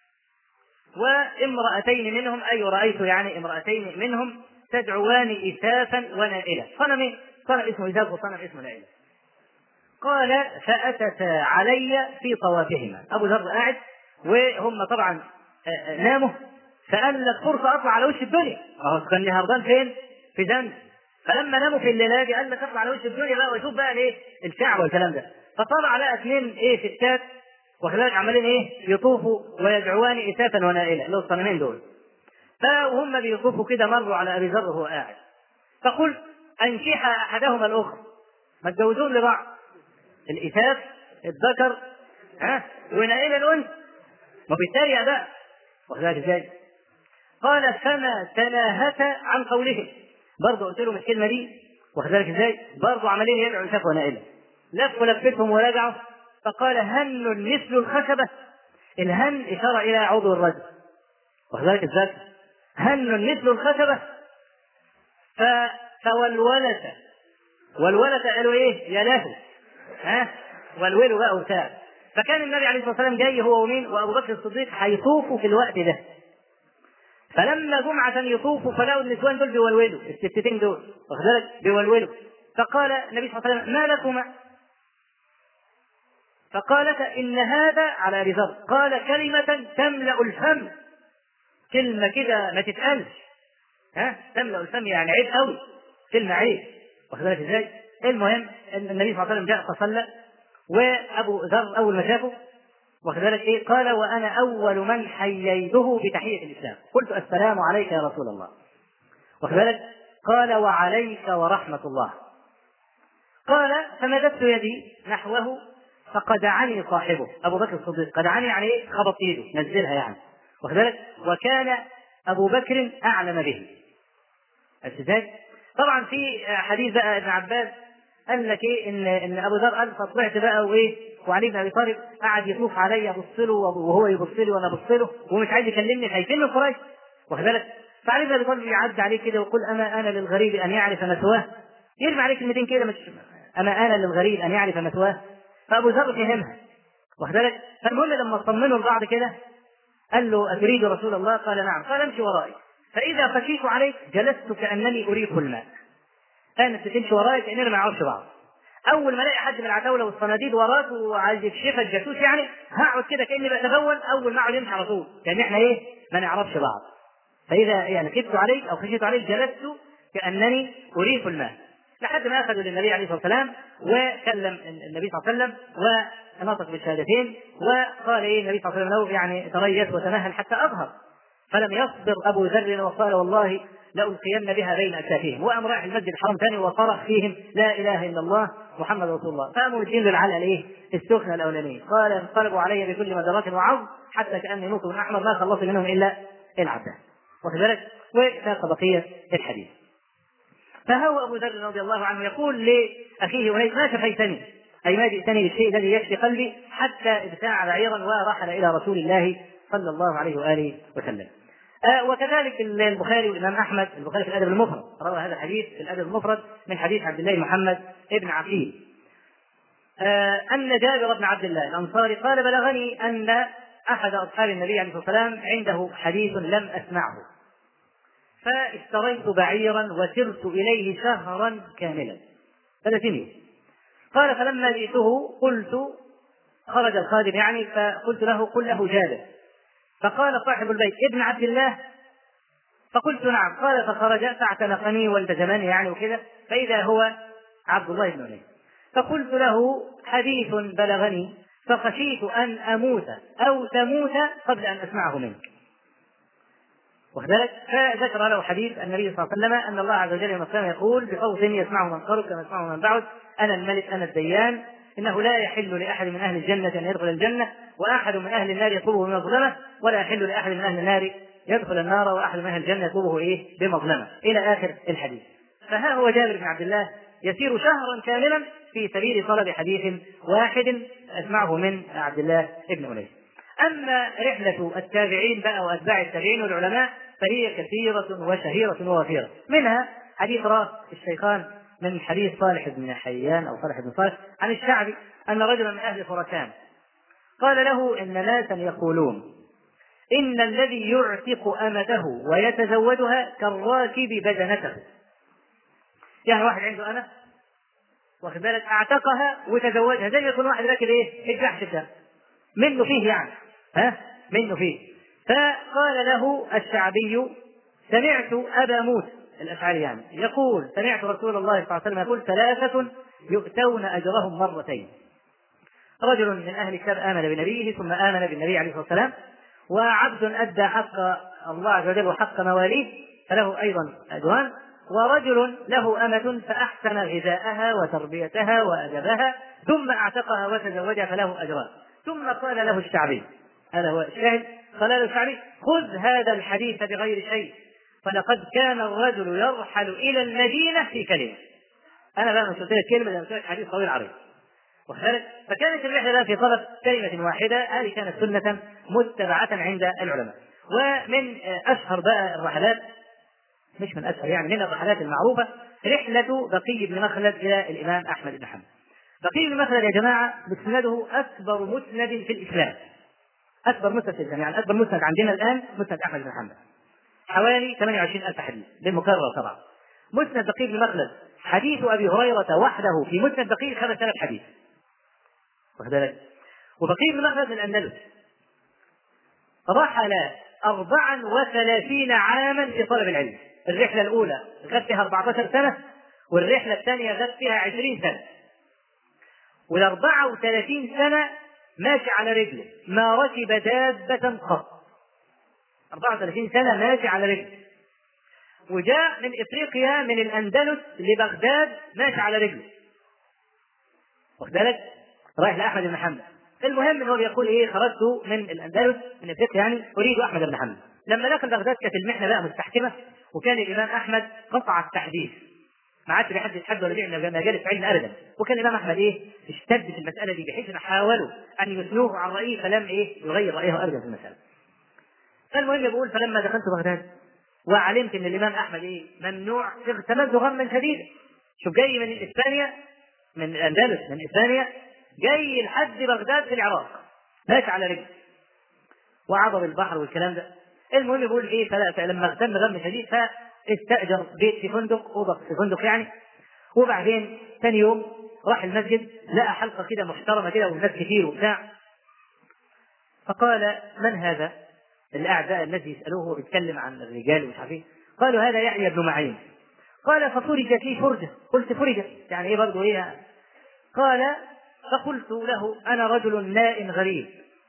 وامرأتين منهم، أي رأيت يعني امرأتين منهم تدعوان إسافا ونائلة، صنم اسمه إساف وصنم اسمه نائلة. قال فأتتا علي في طوافهما، أبو ذر قاعد وهم طبعا ناموا، فقال لك فرصة أطلع على وش الدنيا، أهو كان لي هربان فين؟ في زمزم. فلما ناموا في الليلة دي قال لك أطلع على وش الدنيا بقى وأشوف بقى إيه الكعبة والكلام ده. فطلع لقى 2 ستات وكذلك عمالين يطوفوا ويدعوان إسافا ونائلة، اللي هو الصنمين دول. فهم بيطوفوا كده مروا على أبي ذر وهو قاعد، فقلت أنكح أحدهما الأخرى، ما تجوزون لبعض، الإساف الذكر ونائلة الأنثى، ما بيتريق بقى، وكذلك ازاي؟ قال فما تناهت عن قولهم، برضه قلت لهم الكلمة دي، وكذلك ازاي؟ برضه عمالين يدعوا إساف ونائلة، لفوا لفتهم ورجعوا. فقال هن مثل الخشبة، الهن إشارة إلى عضو الرجل، وكذلك الذكر هن مثل الخشبة. والولد قالوا إيه يا له والولوا بقى وبتاع. فكان النبي عليه الصلاة والسلام جاي هو ومين وأبو بكر الصديق هيطوفوا في الوقت ده، فلما جمعة يطوفوا فلقوا النسوان دول بيولولوا، الستتين دول وكذلك بيولولوا. فقال النبي صلى الله عليه وسلم ما لكما؟ فقالت إن هذا على أبي ذر، قال كلمة تملأ الفم، كلمة كده ما تتقالش، تملأ الفم يعني عيب قوي، كلمة عيب، وكذلك ازاي؟ المهم ان النبي صلى الله عليه وسلم جاء فصلى، وابو ذر اول ما شافه وكذلك ايه قال وانا اول من حييته بتحية الاسلام، قلت السلام عليك يا رسول الله، وكذلك قال وعليك ورحمة الله. قال فمددت يدي نحوه فقدعني صاحبه ابو بكر الصديق، قدعني يعني ايه خبط ايده نزلها يعني، وكذلك وكان ابو بكر اعلم به. ازاي؟ طبعا في حديث بقى ابن عباس قال لك ايه ان ابو ذر قال فطلعت بقى وايه وعلي بن ابي طالب قعد يطوف علي يبص له وهو يبص لي وانا ابص له ومش عايز يكلمني، خايفين من قريش، واخد بالك؟ فعلي بن ابي طالب يعدي عليه كده ويقول اما انا للغريب ان يعرف مثواه، يرمي عليك كلمتين كده مش اما انا للغريب ان يعرف مثواه. فابو ذر فهمها، واخد بالك؟ فالمهم لما اطمنوا لبعض كده قال له أتريد رسول الله؟ قال نعم. قال امشي ورائي، فإذا خشيت عليك جلست كأنني أريق الماء، كانت تمشي وراي كأننا ما نعرفش بعض. أول ما الاقي حد من العتاولة والصناديد وراك وعايز يكشفك الجاسوس يعني هقعد كده كأني بتغول، أول ما أقعد يمشي على طول كأن احنا إيه ما نعرفش بعض. فإذا يعني خفت عليك أو خشيت عليك جلست كأنني أريق الماء، لحد ما أخذوا للنبي عليه الصلاة والسلام وكلم النبي صلى الله عليه وسلم ونطق بالشهادتين، وقال إيه النبي صلى الله عليه وسلم له يعني تريث وتمهل حتى أظهر، فلم يصبر أبو ذر وقال والله لألقين بها بين أكتافهم، وقام رايح المسجد الحرام ثاني وصرخ فيهم لا إله إلا الله محمد رسول الله، فقاموا مدين له العلقة الإيه السخنة الأولانية، قال انقلبوا علي بكل مدرات وعظ حتى كأني نطق أحمر ما خلص منهم إلا العباس، وكذلك وساق بقية الحديث. فهو أبو ذر رضي الله عنه يقول لأخيه أنيس ما شفيتني، أي ما جئتني بالشيء الذي يشفي قلبي، حتى ابتاع بعيرا ورحل إلى رسول الله صلى الله عليه وآله وسلم. وكذلك البخاري والإمام أحمد، البخاري في الأدب المفرد روى هذا الحديث في الأدب المفرد من حديث عبد الله محمد ابن عقيل أن جابر بن عبد الله الأنصاري قال بلغني أن أحد أصحاب النبي عليه الصلاة والسلام عنده حديث لم أسمعه، فاشتريت بعيرا وسرت إليه شهرا كاملا 30 يوم. قال فلما جئته قلت خرج الخادم يعني فقلت له قل له جابر، فقال صاحب البيت ابن عبد الله، فقلت نعم، قال فخرج فاعتنقني والتزمني يعني وكذا، فإذا هو عبد الله بن أنيس. فقلت له: حديث بلغني فخشيت أن أموت أو تموت قبل أن أسمعه منك. وذلك فذكر له حديث النبي صلى الله عليه وسلم أن الله عز وجل يوم القيامة يقول بصوت يسمعه من قرب كما يسمعه من بعد: أنا الملك أنا الديان، إنه لا يحل لأحد من أهل الجنة أن يدخل الجنة، وأحد من أهل النار يطلبه بمظلمة، ولا يحل لأحد من أهل النار يدخل النار، وأحد من أهل الجنة يطلبه بمظلمة، إلى آخر الحديث. فها هو جابر بن عبد الله يسير شهرا كاملا في سبيل طلب حديث واحد أسمعه من عبد الله بن أنيس. أما رحلة التابعين بقى وأتباع التابعين والعلماء فهي كثيرة وشهيرة ووفيرة. منها حديث رواه الشيخان من حديث صالح بن حيان أو صالح بن صالح عن الشعبي أن رجلا من أهل خراسان قال له: إن ناسا يقولون إن الذي يعتق أمته ويتزوجها كالراكب بدنته. يعني واحد عنده أمة واخد بالك أعتقها وتزوجها، زي يكون واحد راكب الجحش ده منه فيه، يعني منه فيه. فقال له الشعبي: سمعت أبا موسى الأشعري يعني يقول: سمعت رسول الله صلى الله عليه وسلم يقول: ثلاثة يؤتون أجرهم مرتين. رجل من أهل الكتاب آمن بنبيه ثم آمن بالنبي عليه الصلاة والسلام، وعبد أدى حق الله عز وجل وحق مواليه فله أيضا أجران، ورجل له أمة فأحسن غذاءها وتربيتها وأدبها ثم أعتقها وتزوجها فله أجران. ثم قال له الشعبي، هذا هو الشاهد، قال له الشعبي: خذ هذا الحديث بغير شيء، فلقد كان الرجل يرحل إلى المدينة في كلمة. أنا بقى مش قلت لك كلمة، أنا قلت لك حديث طويل عريض. فكانت الرحلة في طلب كلمة واحدة، هذه كانت سنة متبعة عند العلماء. ومن أشهر بقى الرحلات، مش من أشهر يعني، من الرحلات المعروفة رحلة بقي بن مخلد إلى الإمام أحمد بن حنبل. بقي بن مخلد يا جماعة مسنده أكبر مسند في الإسلام، أكبر مسند في الإسلام، يعني أكبر مسند عندنا الآن مسند أحمد بن حنبل، حوالي 28,000 حديث بالمكرر طبعا. مسند بقي بن مخلد حديث أبي هريرة وحده في مسند بقي 5,000 حديث. وبقي بن مخلد من الأندلس، رحل 34 عاما في طلب العلم. الرحلة الأولى غاب فيها 14 سنة، والرحلة الثانية غاب فيها 20 سنة، وال34 سنة ماشي على رجله، ما ركب دابة قط. 34 سنة ماشي على رجله، وجاء من إفريقيا من الأندلس لبغداد ماشي على رجله، واخد بالك، رايح لأحمد بن حنبل. المهم ان هو بيقول خرجت من الاندلس من افريقيا يعني اريد احمد بن حنبل. لما دخل بغداد كانت المحنه بقى مستحكمه، وكان الامام احمد قطع التحديث، ما عادش بيحدث حد ولا بيعمل مجالس علم ابدا. وكان الامام احمد اشتد في المساله دي، بحيث ان حاولوا ان يثنوه عن رايه فلم يغير رايه ابدا في المساله. فالمهم بيقول: فلما دخلت بغداد وعلمت ان الامام احمد ممنوع، اغتمزت غما شديدا. شوف، جاي من اسبانيا، من الاندلس من اسبانيا، جاي لحد بغداد في العراق ماشي على رجل، وعبر البحر والكلام ده. المهم يقول فلما اغتم غم شديد فاستأجر بيت في فندق، أوضة في فندق يعني. وبعدين ثاني يوم راح المسجد، لقى حلقة كده محترمة كده والناس كتير وبتاع، فقال: من هذا؟ الأعداء الذي يسألوه يتكلم عن الرجال ومش عارف ايه. قالوا: هذا يحيى بن معين. قال: ففرجت لي فرجة. قلت: فرجت يعني برضه قال: فقلت له: أنا رجل نائم غريب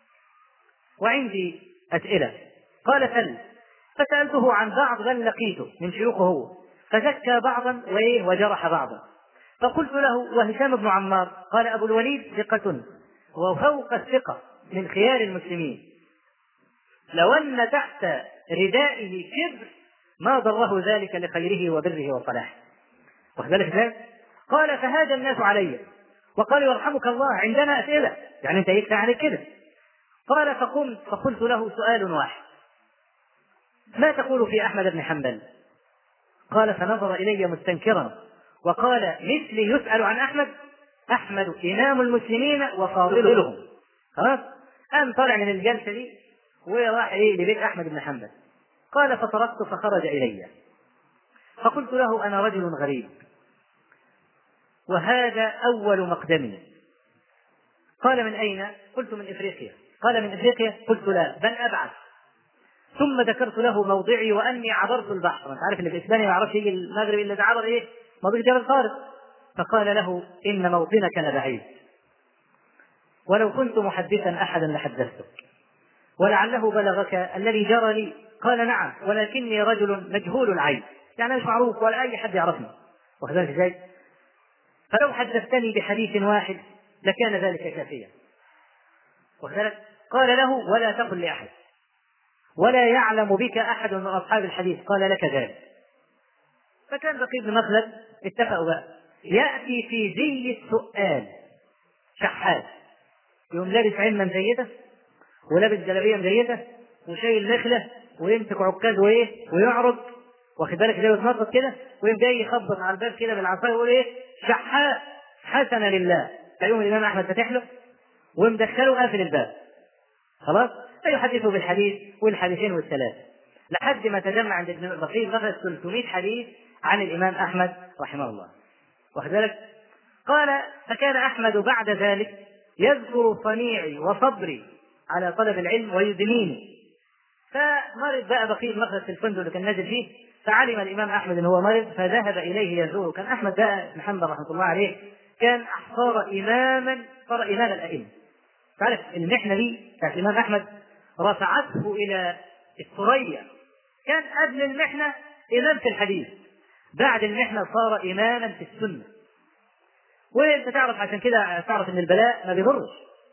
وعندي أسئلة. قال: سل. فسألته عن بعض من لقيته من شيوخه هو، فزكى بعضا وجرح بعضا. فقلت له: وهشام بن عمار؟ قال: أبو الوليد ثقة وفوق الثقة من خيار المسلمين، لو أن تحت ردائه كبر ما ضره ذلك لخيره وبره وصلاحه. وكذلك قال: فهاج الناس علي وقالوا: يرحمك الله عندنا أسئلة، يعني أنت يكفي عليك كده. قال: فقمت فقلت له: سؤال واحد، ما تقول في أحمد بن حنبل؟ قال: فنظر إلي مستنكرا وقال: مثلي يسأل عن أحمد؟ أحمد إمام المسلمين وفاضلهم. خلاص، قام طلع من الجلسة دي وراح لبيت أحمد بن حنبل. قال: فطرقت فخرج إلي، فقلت له: أنا رجل غريب وهذا أول مقدمي. قال: من أين؟ قلت: من إفريقيا. قال: من إفريقيا؟ قلت: لا، بل أبعد. ثم ذكرت له موضعي وأني عبرت البحر. أنت عارف اللي في إسبانيا ما يعرفش يجي المغرب إلا إذا عبر مضيق جبل طارق. فقال له: إن موطنك لبعيد، ولو كنت محدثا أحدا لحدثتك، ولعله بلغك الذي جرى لي. قال: نعم، ولكني رجل مجهول العين، يعني مش معروف ولا أي حد يعرفني، وكذلك ازاي؟ فلو حدثتني بحديث واحد لكان ذلك كافيا. وكذلك قال له: ولا تقل لأحد، ولا يعلم بك أحد من أصحاب الحديث قال لك ذلك. فكان بقي بن مخلد اتفقوا بقى، يأتي في زي السؤال شحات، يوم لابس عمة مزيته ولابس جلابيه مزيته وشايل نخله ويمسك عكاز وايه ويعرض، واخد بالك زي يتنطط كده، ويقوم جاي يخبط على الباب كده بالعصايه ويقول ايه: شحات حسنا لله. فيقوم الامام احمد فاتح له ومدخله قافل الباب، خلاص، فيحدثه بالحديث والحديثين والثلاث، لحد ما تجمع عند ابن بقي غفل 300 حديث عن الامام احمد رحمه الله، واخد بالك. قال: فكان احمد بعد ذلك يذكر صنيعي وصبري على طلب العلم ويدنيني. فمرض بقى بقي المخلد في الفندق اللي كان نازل فيه، فعلم الامام احمد ان هو مرض فذهب اليه يزوره. كان احمد بقى محمد رحمه الله عليه كان صار امام الائمه. تعرف المحنه دي بتاعت الامام احمد رفعته الى الثريا. كان قبل المحنه امام في الحديث، بعد المحنه صار اماما في السنه. وانت تعرف عشان كده تعرف ان البلاء ما بيضرش،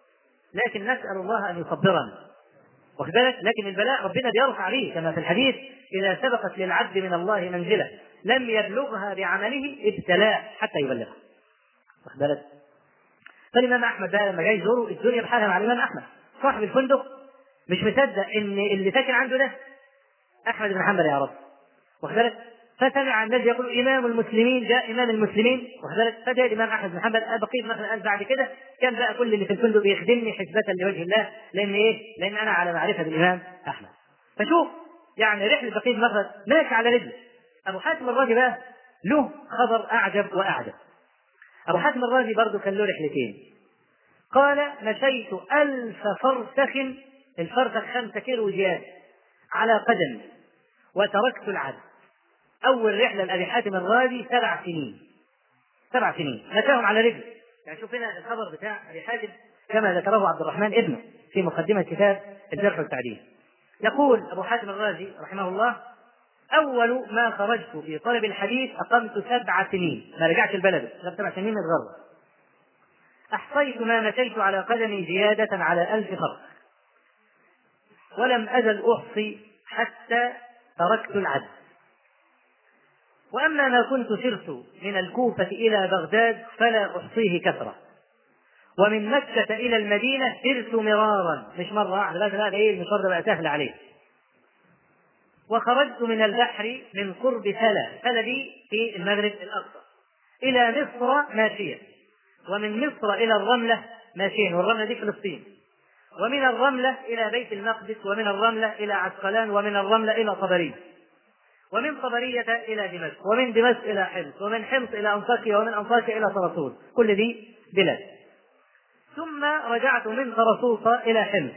لكن نسال الله ان يصبرنا، واخد بالك. لكن البلاء ربنا بيرفع عليه، كما في الحديث: اذا سبقت للعبد من الله منزله لم يبلغها بعمله ابتلاء حتى يبلغها، واخد بالك. فالامام احمد ده لما جاي يزوره الدنيا بحالها مع الامام احمد صاحب الفندق، مش مصدق ان اللي ساكن عنده ده احمد بن حنبل يا رب، واخد بالك. فسمع الناس يقول: امام المسلمين جاء امام المسلمين، واخد بالك. فجاء الامام احمد بن حنبل بقي مثلا قال بعد كده كان بقى كل اللي في الفندق بيخدمني حسبة لوجه الله، لان ايه؟ لان انا على معرفه بالامام احمد. فشوف يعني رحله بقي بن مخلد ماشي على رجله. ابو حاتم الرازي بقى له خبر اعجب واعجب. ابو حاتم الرازي برضه كان له رحلتين. قال: مشيت 1000 فرسخ، الفرسخ 5 كيلو زياده، على قدمي وتركت العدل. أول رحلة لأبي حاتم الرازي 7 سنين، 7 سنين مشاهم على رجل. يعني شوف هنا الخبر بتاع أبي حاتم كما ذكره عبد الرحمن ابنه في مقدمة كتاب الجرح والتعديل. يقول أبو حاتم الرازي رحمه الله: أول ما خرجت في طلب الحديث أقمت 7 سنين، ما رجعت البلد، 7 سنين متغرب. أحصيت ما مشيت على قدمي زيادة على 1000 فرق، ولم أزل أحصي حتى تركت العدل. وأما ما كنت سرت من الكوفة إلى بغداد فلا أحصيه كثرة، ومن مكة إلى المدينة سرت مرارا، مش مرة واحدة، لازم هذا إيه المشوار ده بقى سهل عليه. وخرجت من البحر من قرب ثلا دي في المغرب الأقصى إلى مصر ماشيا، ومن مصر إلى الرملة ماشيا، والرملة دي فلسطين، ومن الرملة إلى بيت المقدس، ومن الرملة إلى عسقلان، ومن الرملة إلى طبرية، ومن طبرية إلى دمشق، ومن دمشق إلى حمص، ومن حمص إلى أنطاكيا، ومن أنطاكيا إلى طرسوس، كل دي بلاد. ثم رجعت من طرسوس إلى حمص،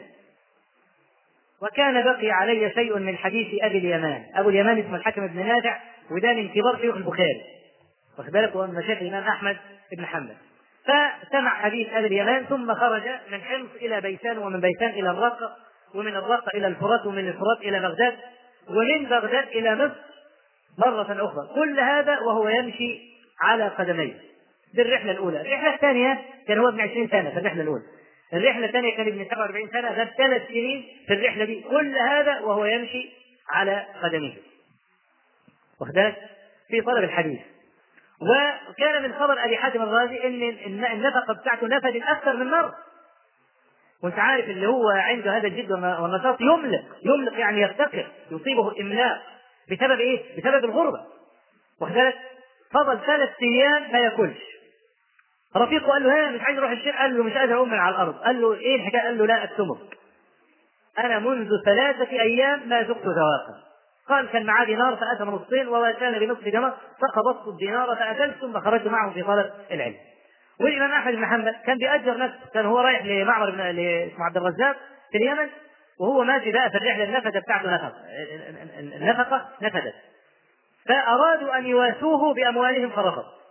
وكان بقي علي شيء من حديث أبي اليمان. أبو اليمان اسمه الحكم بن نافع، وده من كبار شيوخ البخاري، واخد بالك، ومن مشايخ الإمام أحمد بن حنبل. فسمع حديث أبي اليمان، ثم خرج من حمص إلى بيسان، ومن بيسان إلى الرقة، ومن الرقة إلى الفرات، ومن الفرات إلى بغداد، ومن بغداد إلى مصر مرة أخرى. كل هذا وهو يمشي على قدميه. دي الرحلة الأولى. الرحلة الثانية كان هو ابن 20 سنة في الرحلة الأولى. الرحلة الثانية كان ابن 47 سنة، غاب 3 سنين في الرحلة دي، كل هذا وهو يمشي على قدميه، واخد بالك، في طلب الحديث. وكان من خبر أبي حاتم الرازي إن النفقة بتاعته نفدت أكثر من مرة. وانت عارف اللي هو عنده هذا الجد والنشاط يملق يعني يفتقر، يصيبه إملاق بسبب إيه؟ بسبب الغربة، واخد بالك. فضل 3 أيام ما ياكلش. رفيقه قال له: ها مش عايز اروح الشيخ؟ قال له: مش قادر اقوم من على الارض. قال له: ايه الحكايه؟ قال له: لا اكتمك، انا منذ 3 أيام ما ذقت ذواقا. قال: كان معاه دينار فاتى نصين، وكان بنصف دينار، فقبضت الدينار فاكلت، ثم خرجت معه في طلب العلم. والامام احمد بن حنبل كان بيأجر نفسه، كان هو رايح لمعمر بن اسمه عبد الرزاق في اليمن، وهو ماشي بقى في الرحله النفقه بتاعته النفقه نفدت، فارادوا ان يواسوه باموالهم فرفض.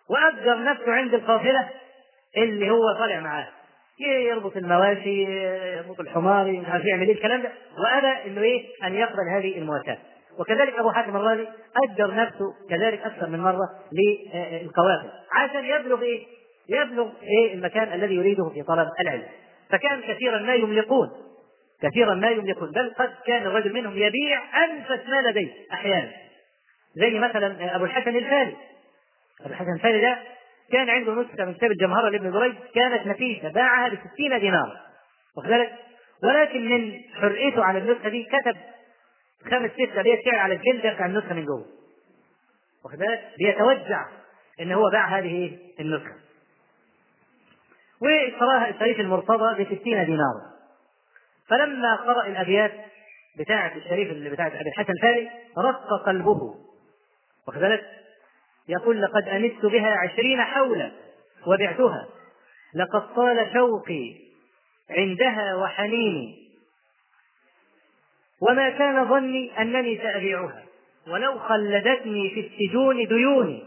وأجر نفسه عند القافلة اللي هو طالع معاه، يربط المواشي، يربط الحمار، مش عارف يعمل ايه الكلام ده، وأبى انه ايه ان يقبل هذه المواساة. وكذلك ابو حاتم الرازي اجر نفسه كذلك اكثر من مره للقوافل عشان يبلغ ايه؟ يبلغ ايه المكان الذي يريده في طلب العلم. فكان كثيرا ما يملقون، كثيرا ما يملقون، بل قد كان الرجل منهم يبيع انفس ما لديه احيانا، زي مثلا ابو الحسن الفاري. ابو الحسن الفاري ده كان عنده نسخه من كتاب الجمهره لابن دريد كانت نفيسه، باعها ب60 دينار، واخد بالك؟ ولكن من حريته على النسخه دي كتب 5-6 أبيات شعر على الجلد بتاع النسخه من جوه، واخد بالك؟ بيتوجع ان هو باع هذه النسخه، واشتراها الشريف المرتضى ب60 دينار. فلما قرأ الابيات بتاعه الشريف اللي بتاعه ابي الحسن الفاري رق قلبه، واخد بالك؟ يقول: لقد أنست بها 20 حولا وبعتها، لقد طال شوقي عندها وحنيني، وما كان ظني أنني سأبيعها ولو خلدتني في السجون ديوني،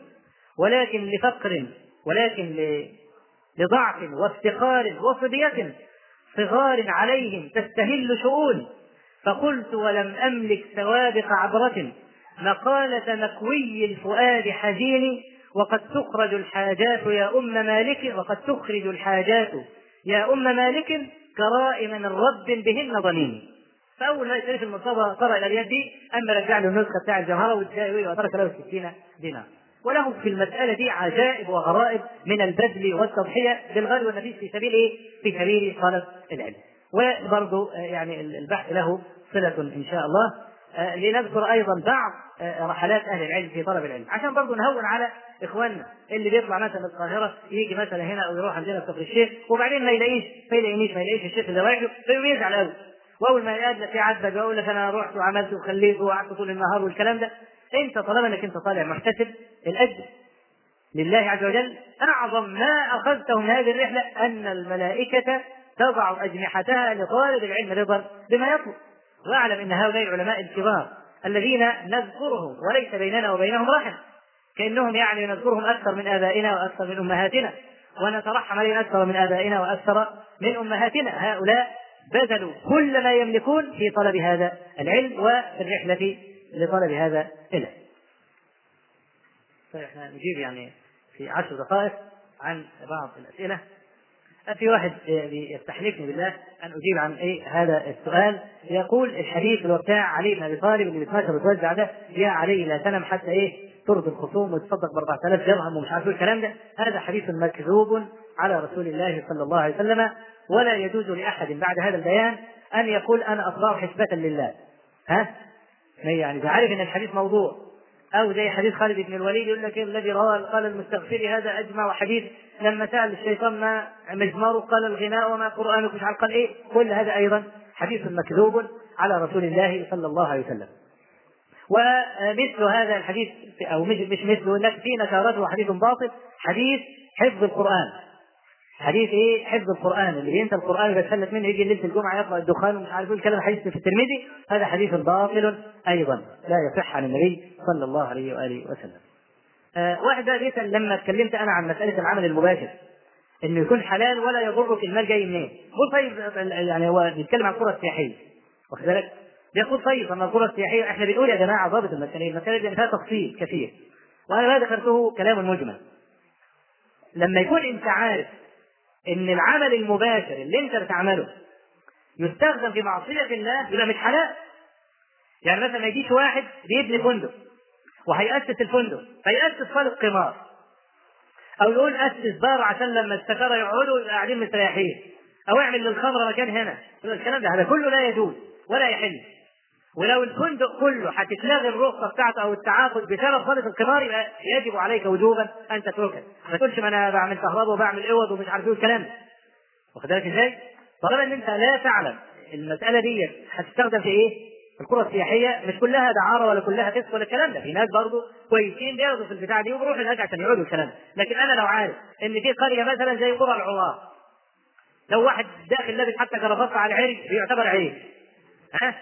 ولكن لضعف وافتقار وصبية صغار عليهم تستهل شؤوني، فقلت ولم أملك سوابق عبرة مقالة مكوي الفؤاد حزين، وقد تخرج الحاجات يا أم مالك كرائم من رب بهن ضنين. فأول ما الشريف المرتضى قرأ الأبيات دي أما رجع له النسخة بتاع الجمهرة والجاوي وترك له 60 دينار. ولهم في المسألة دي عجائب وغرائب من البذل والتضحية بالغالي والنفيس في سبيل ايه؟ في سبيل طلب العلم. وبرضه يعني البحث له صلة إن شاء الله. لنذكر أيضا بعض رحلات أهل العلم في طلب العلم عشان برضه نهون على إخواننا اللي بيطلع مثلا من القاهرة يجي مثلا هنا أو يروح عندنا في كفر الشيخ وبعدين ما يلاقيش الشيخ اللي رايح له، فيقوم يزعل قوي. واول ما يقابلك في عذبك ويقول لك انا رحت وعملت وخليت وقعدت طول النهار والكلام ده، انت طالما انك انت طالع محتسب الاجر لله عز وجل، اعظم ما اخذته من هذه الرحله ان الملائكه تضع اجنحتها لطالب العلم رضا بما يطلب. واعلم ان هؤلاء العلماء الكبار الذين نذكرهم وليس بيننا وبينهم رحم، كانهم يعني نذكرهم اكثر من ابائنا واكثر من امهاتنا، ونترحم عليهم اكثر من ابائنا واكثر من امهاتنا. هؤلاء بذلوا كل ما يملكون في طلب هذا العلم وفي الرحلة لطلب هذا العلم. فإحنا نجيب يعني في 10 دقائق عن بعض الأسئلة. في واحد يستحلفني بالله أن أجيب عن هذا السؤال. يقول: الحديث اللي بتاع علي بن أبي طالب اللي بيتناشر وتوزع ده: يا علي لا تنم حتى ترضي الخصوم وتصدق ب4000 درهم ومش عارف الكلام ده، هذا حديث مكذوب على رسول الله صلى الله عليه وسلم، ولا يجوز لأحد بعد هذا البيان أن يقول أنا أصدر حسبة لله. يعني عارف أن الحديث موضوع، أو زي حديث خالد بن الوليد يقول لك الذي روى قال المستغفر هذا أجمع حديث، لما سأل الشيطان ما مزماره قال الغناء وما قرآنك مش عارف قال كل هذا أيضا حديث مكذوب على رسول الله صلى الله عليه وسلم. ومثل هذا الحديث أو مش مثله في نكارته حديث باطل، حديث حفظ القرآن. حديث حفظ القرآن اللي بينسى القرآن بيتسلت منه يجي ليلة الجمعة يقرأ الدخان ومش عارف الكلام، حديث في الترمذي، هذا حديث باطل أيضا لا يصح عن النبي صلى الله عليه وآله وسلم. واحد بيسأل لما اتكلمت أنا عن مسألة العمل المباشر إنه يكون حلال ولا يضرك المال جاي منين؟ قول طيب يعني هو بيتكلم عن القرى السياحية، واخد بالك؟ بيقول طيب أما القرى السياحية احنا بنقول يا جماعة ضابط المسألة دي فيها تفصيل كثير، وأنا ما ذكرته كلام مجمل. لما يكون أنت عارف ان العمل المباشر اللي انت بتعمله يستخدم في معصية الله يبقى مش حلال. يعني مثلا ما يجيش واحد بيبني فندق وهيأسس الفندق فيأسس صالة قمار، او يقول أسس بار عشان لما السكارى يقعدوا يبقى قاعدين مستريحين، او اعمل للخمر مكان هنا. الكلام ده هذا كله لا يجوز ولا يحل. ولو الفندق كله هتتلغي الرخصة بتاعته او التعاقد بسبب صالة القمار يبقى يجب عليك وجوبا ان تتركه. ما تقولش ما انا بعمل كهرباء وبعمل اوض ومش عارف ايه الكلام ده، واخد بالك ازاي؟ طالما ان انت لا تعلم المساله دي هتستخدم في القرى السياحيه مش كلها دعاره ولا كلها فسق ولا الكلام ده، في ناس برضه كويسين بياخدوا في البتاع دي وبيروحوا هناك عشان يقعدوا الكلام ده. لكن انا لو عارف ان في قريه مثلا زي قرى العراة، لو واحد داخل لابس حتى كرافته على العري بيعتبر عيب،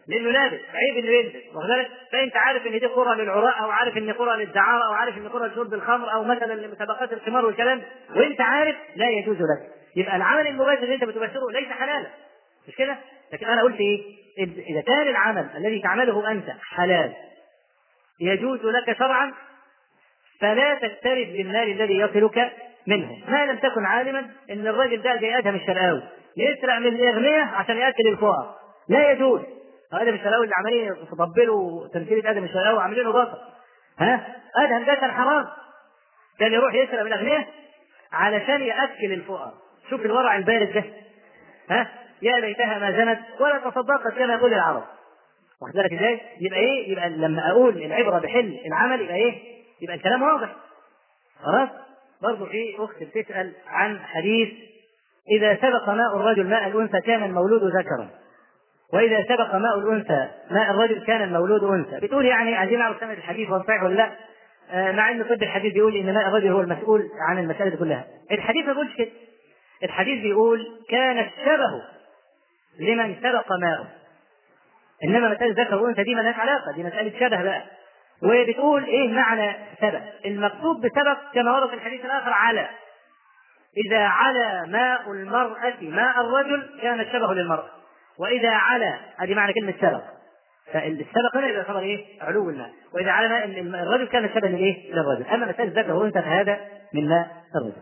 لانه لابس، عيب انه يلبس، واخد بالك؟ فانت عارف ان دي قرى للعراء، او عارف ان قرى للدعاره، او عارف ان قرى لشرب الخمر، او مثلا لمسابقات الخمار والكلام، وانت عارف لا يجوز لك، يبقى العمل المباشر اللي انت بتباشره ليس حلالا، مش كده؟ لكن انا قلت ايه؟ اذا كان العمل الذي تعمله انت حلال يجوز لك شرعا فلا تقترب بالمال الذي يصلك منه، ما لم تكن عالما ان الرجل ده جاي ادهم الشرقاوي يسرق من الاغنياء عشان ياكل الفقراء، لا يجوز. ادهم الشرقاوي اللي عمالين يطبلوا تمثيليه ادهم الشرقاوي وعاملينه بطل، ادهم ده كان حرام، كان يروح يسرق من الاغنياء علشان ياكل الفقراء. شوف الورع البارد ده، يا ليتها ما زنت ولا تصدقت كما يقول العرب، واخد بالك ازاي؟ يبقى ايه؟ يبقى لما اقول العبره بحل العمل يبقى ايه؟ يبقى الكلام واضح. خلاص؟ برضه في اخت بتسال عن حديث اذا سبق ماء الرجل ماء الانثى كان المولود ذكرا، واذا سبق ماء الانثى ماء الرجل كان المولود انثى. بتقول يعني عايزين نعرف سند الحديث هو صحيح ولا لا؟ مع ان طب الحديث بيقول ان ماء الرجل هو المسؤول عن المساله دي كلها. الحديث ما بيقولش كده. الحديث بيقول كان الشبه لمن سبق ماءه، انما مساله ذكر وانثى دي مالهاش علاقه، دي مساله شبه بقى. وبتقول ايه معنى سبق؟ المقصود بسبق كما ورد في الحديث الاخر على، اذا على ماء المراه ماء الرجل كان الشبه للمراه، واذا على، هذه معنى كلمه سبق. فالسبق هنا يعتبر ايه؟ علو الماء، واذا على ماء الرجل كان الشبه للايه؟ للرجل. اما مساله ذكر وانثى فهذا من ماء الرجل.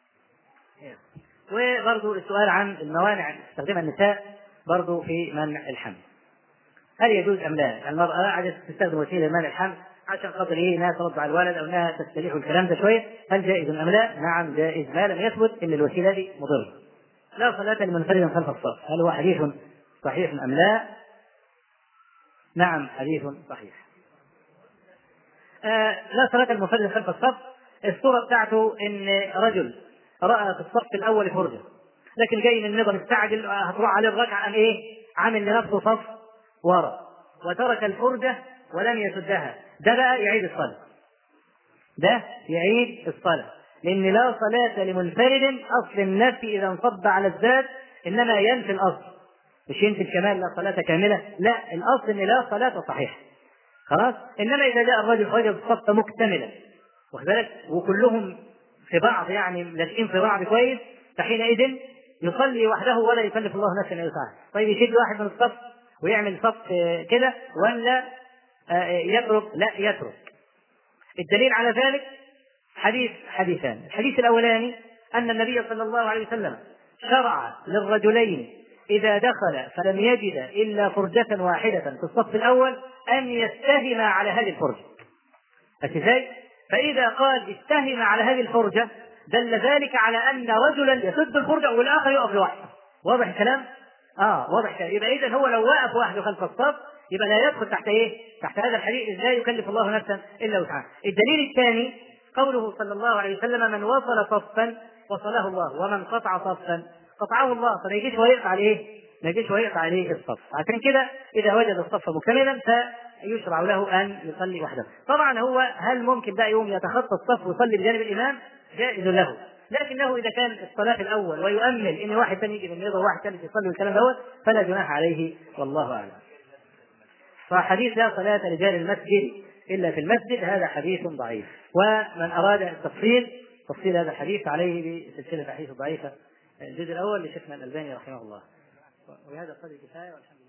وبرضه السؤال عن الموانع تستخدمها النساء برضه في منع الحمل، هل يجوز ام لا؟ المراه عايزه تستخدم وسيله لمنع الحمل عشان خاطر ايه؟ انها ترضع الولد او انها تستريح الكلام ده شويه، هل جائز ام لا؟ نعم جائز ما لم يثبت ان الوسيله دي مضره. لا صلاة لمنفرد خلف الصف، هل هو حديث صحيح ام لا؟ نعم حديث صحيح. لا صلاة المنفرد خلف الصف، الصورة بتاعته ان رجل رأى في الصف الاول فرجة، لكن جاي من النظام مستعجل هتروح عليه الركعة، ايه؟ عامل لنفسه صف ورا وترك الفرجة ولم يسدها، ده بقى يعيد الصلاة، ده يعيد الصلاة، لأن لا صلاة لمنفرد أصل النفي إذا انصب على الذات إنما ينفي الأصل، مش ينفي الكمال لا صلاة كاملة، لا، الأصل إن لا صلاة صحيحة. خلاص؟ إنما إذا جاء الرجل وجد الصف مكتملا واخد بالك وكلهم في بعض يعني لازقين في بعض كويس، فحينئذ يصلي وحده ولا يكلف الله نفسا الا وسعها. طيب يشد واحد من الصف ويعمل صف كده ولا يترك؟ لا يترك. الدليل على ذلك حديثان. الحديث الاولاني ان النبي صلى الله عليه وسلم شرع للرجلين اذا دخل فلم يجد الا فرجة واحدة في الصف الاول ان يستهم على هذه الفرجة. ازاي؟ فاذا قال استهم على هذه الفرجة دل ذلك على ان رجلا يسد الفرجة والاخر يقف لوحده. واضح الكلام؟ واضح الكلام. يبقى اذا هو لو وقف وحده خلف الصف يبقى لا يدخل تحت ايه؟ تحت هذا الحديث، لا يكلف الله نفسا الا وسعها. الدليل الثاني قوله صلى الله عليه وسلم من وصل صفا وصله الله ومن قطع صفا قطعه الله، فما يجيش ويقطع عليه، ما يجيش ويقطع عليه الصف. عشان كده اذا وجد الصف مكتملا فيشرع له ان يصلي وحده. طبعا هو هل ممكن بقى يوم يتخطى الصف ويصلي بجانب الامام؟ جائز له، لكنه اذا كان الصلاه الاول ويؤمل ان واحد ثاني يجي من يده وواحد ثالث يصلي والكلام دوت فلا جناح عليه والله اعلم. فحديث لا صلاة لرجال المسجد إلا في المسجد هذا حديث ضعيف، ومن أراد تفصيل هذا الحديث عليه بسلسلة الأحاديث الضعيفة الجزء الأول لشيخنا الألباني رحمه الله. وبهذا قدر الكفاية والحمد لله.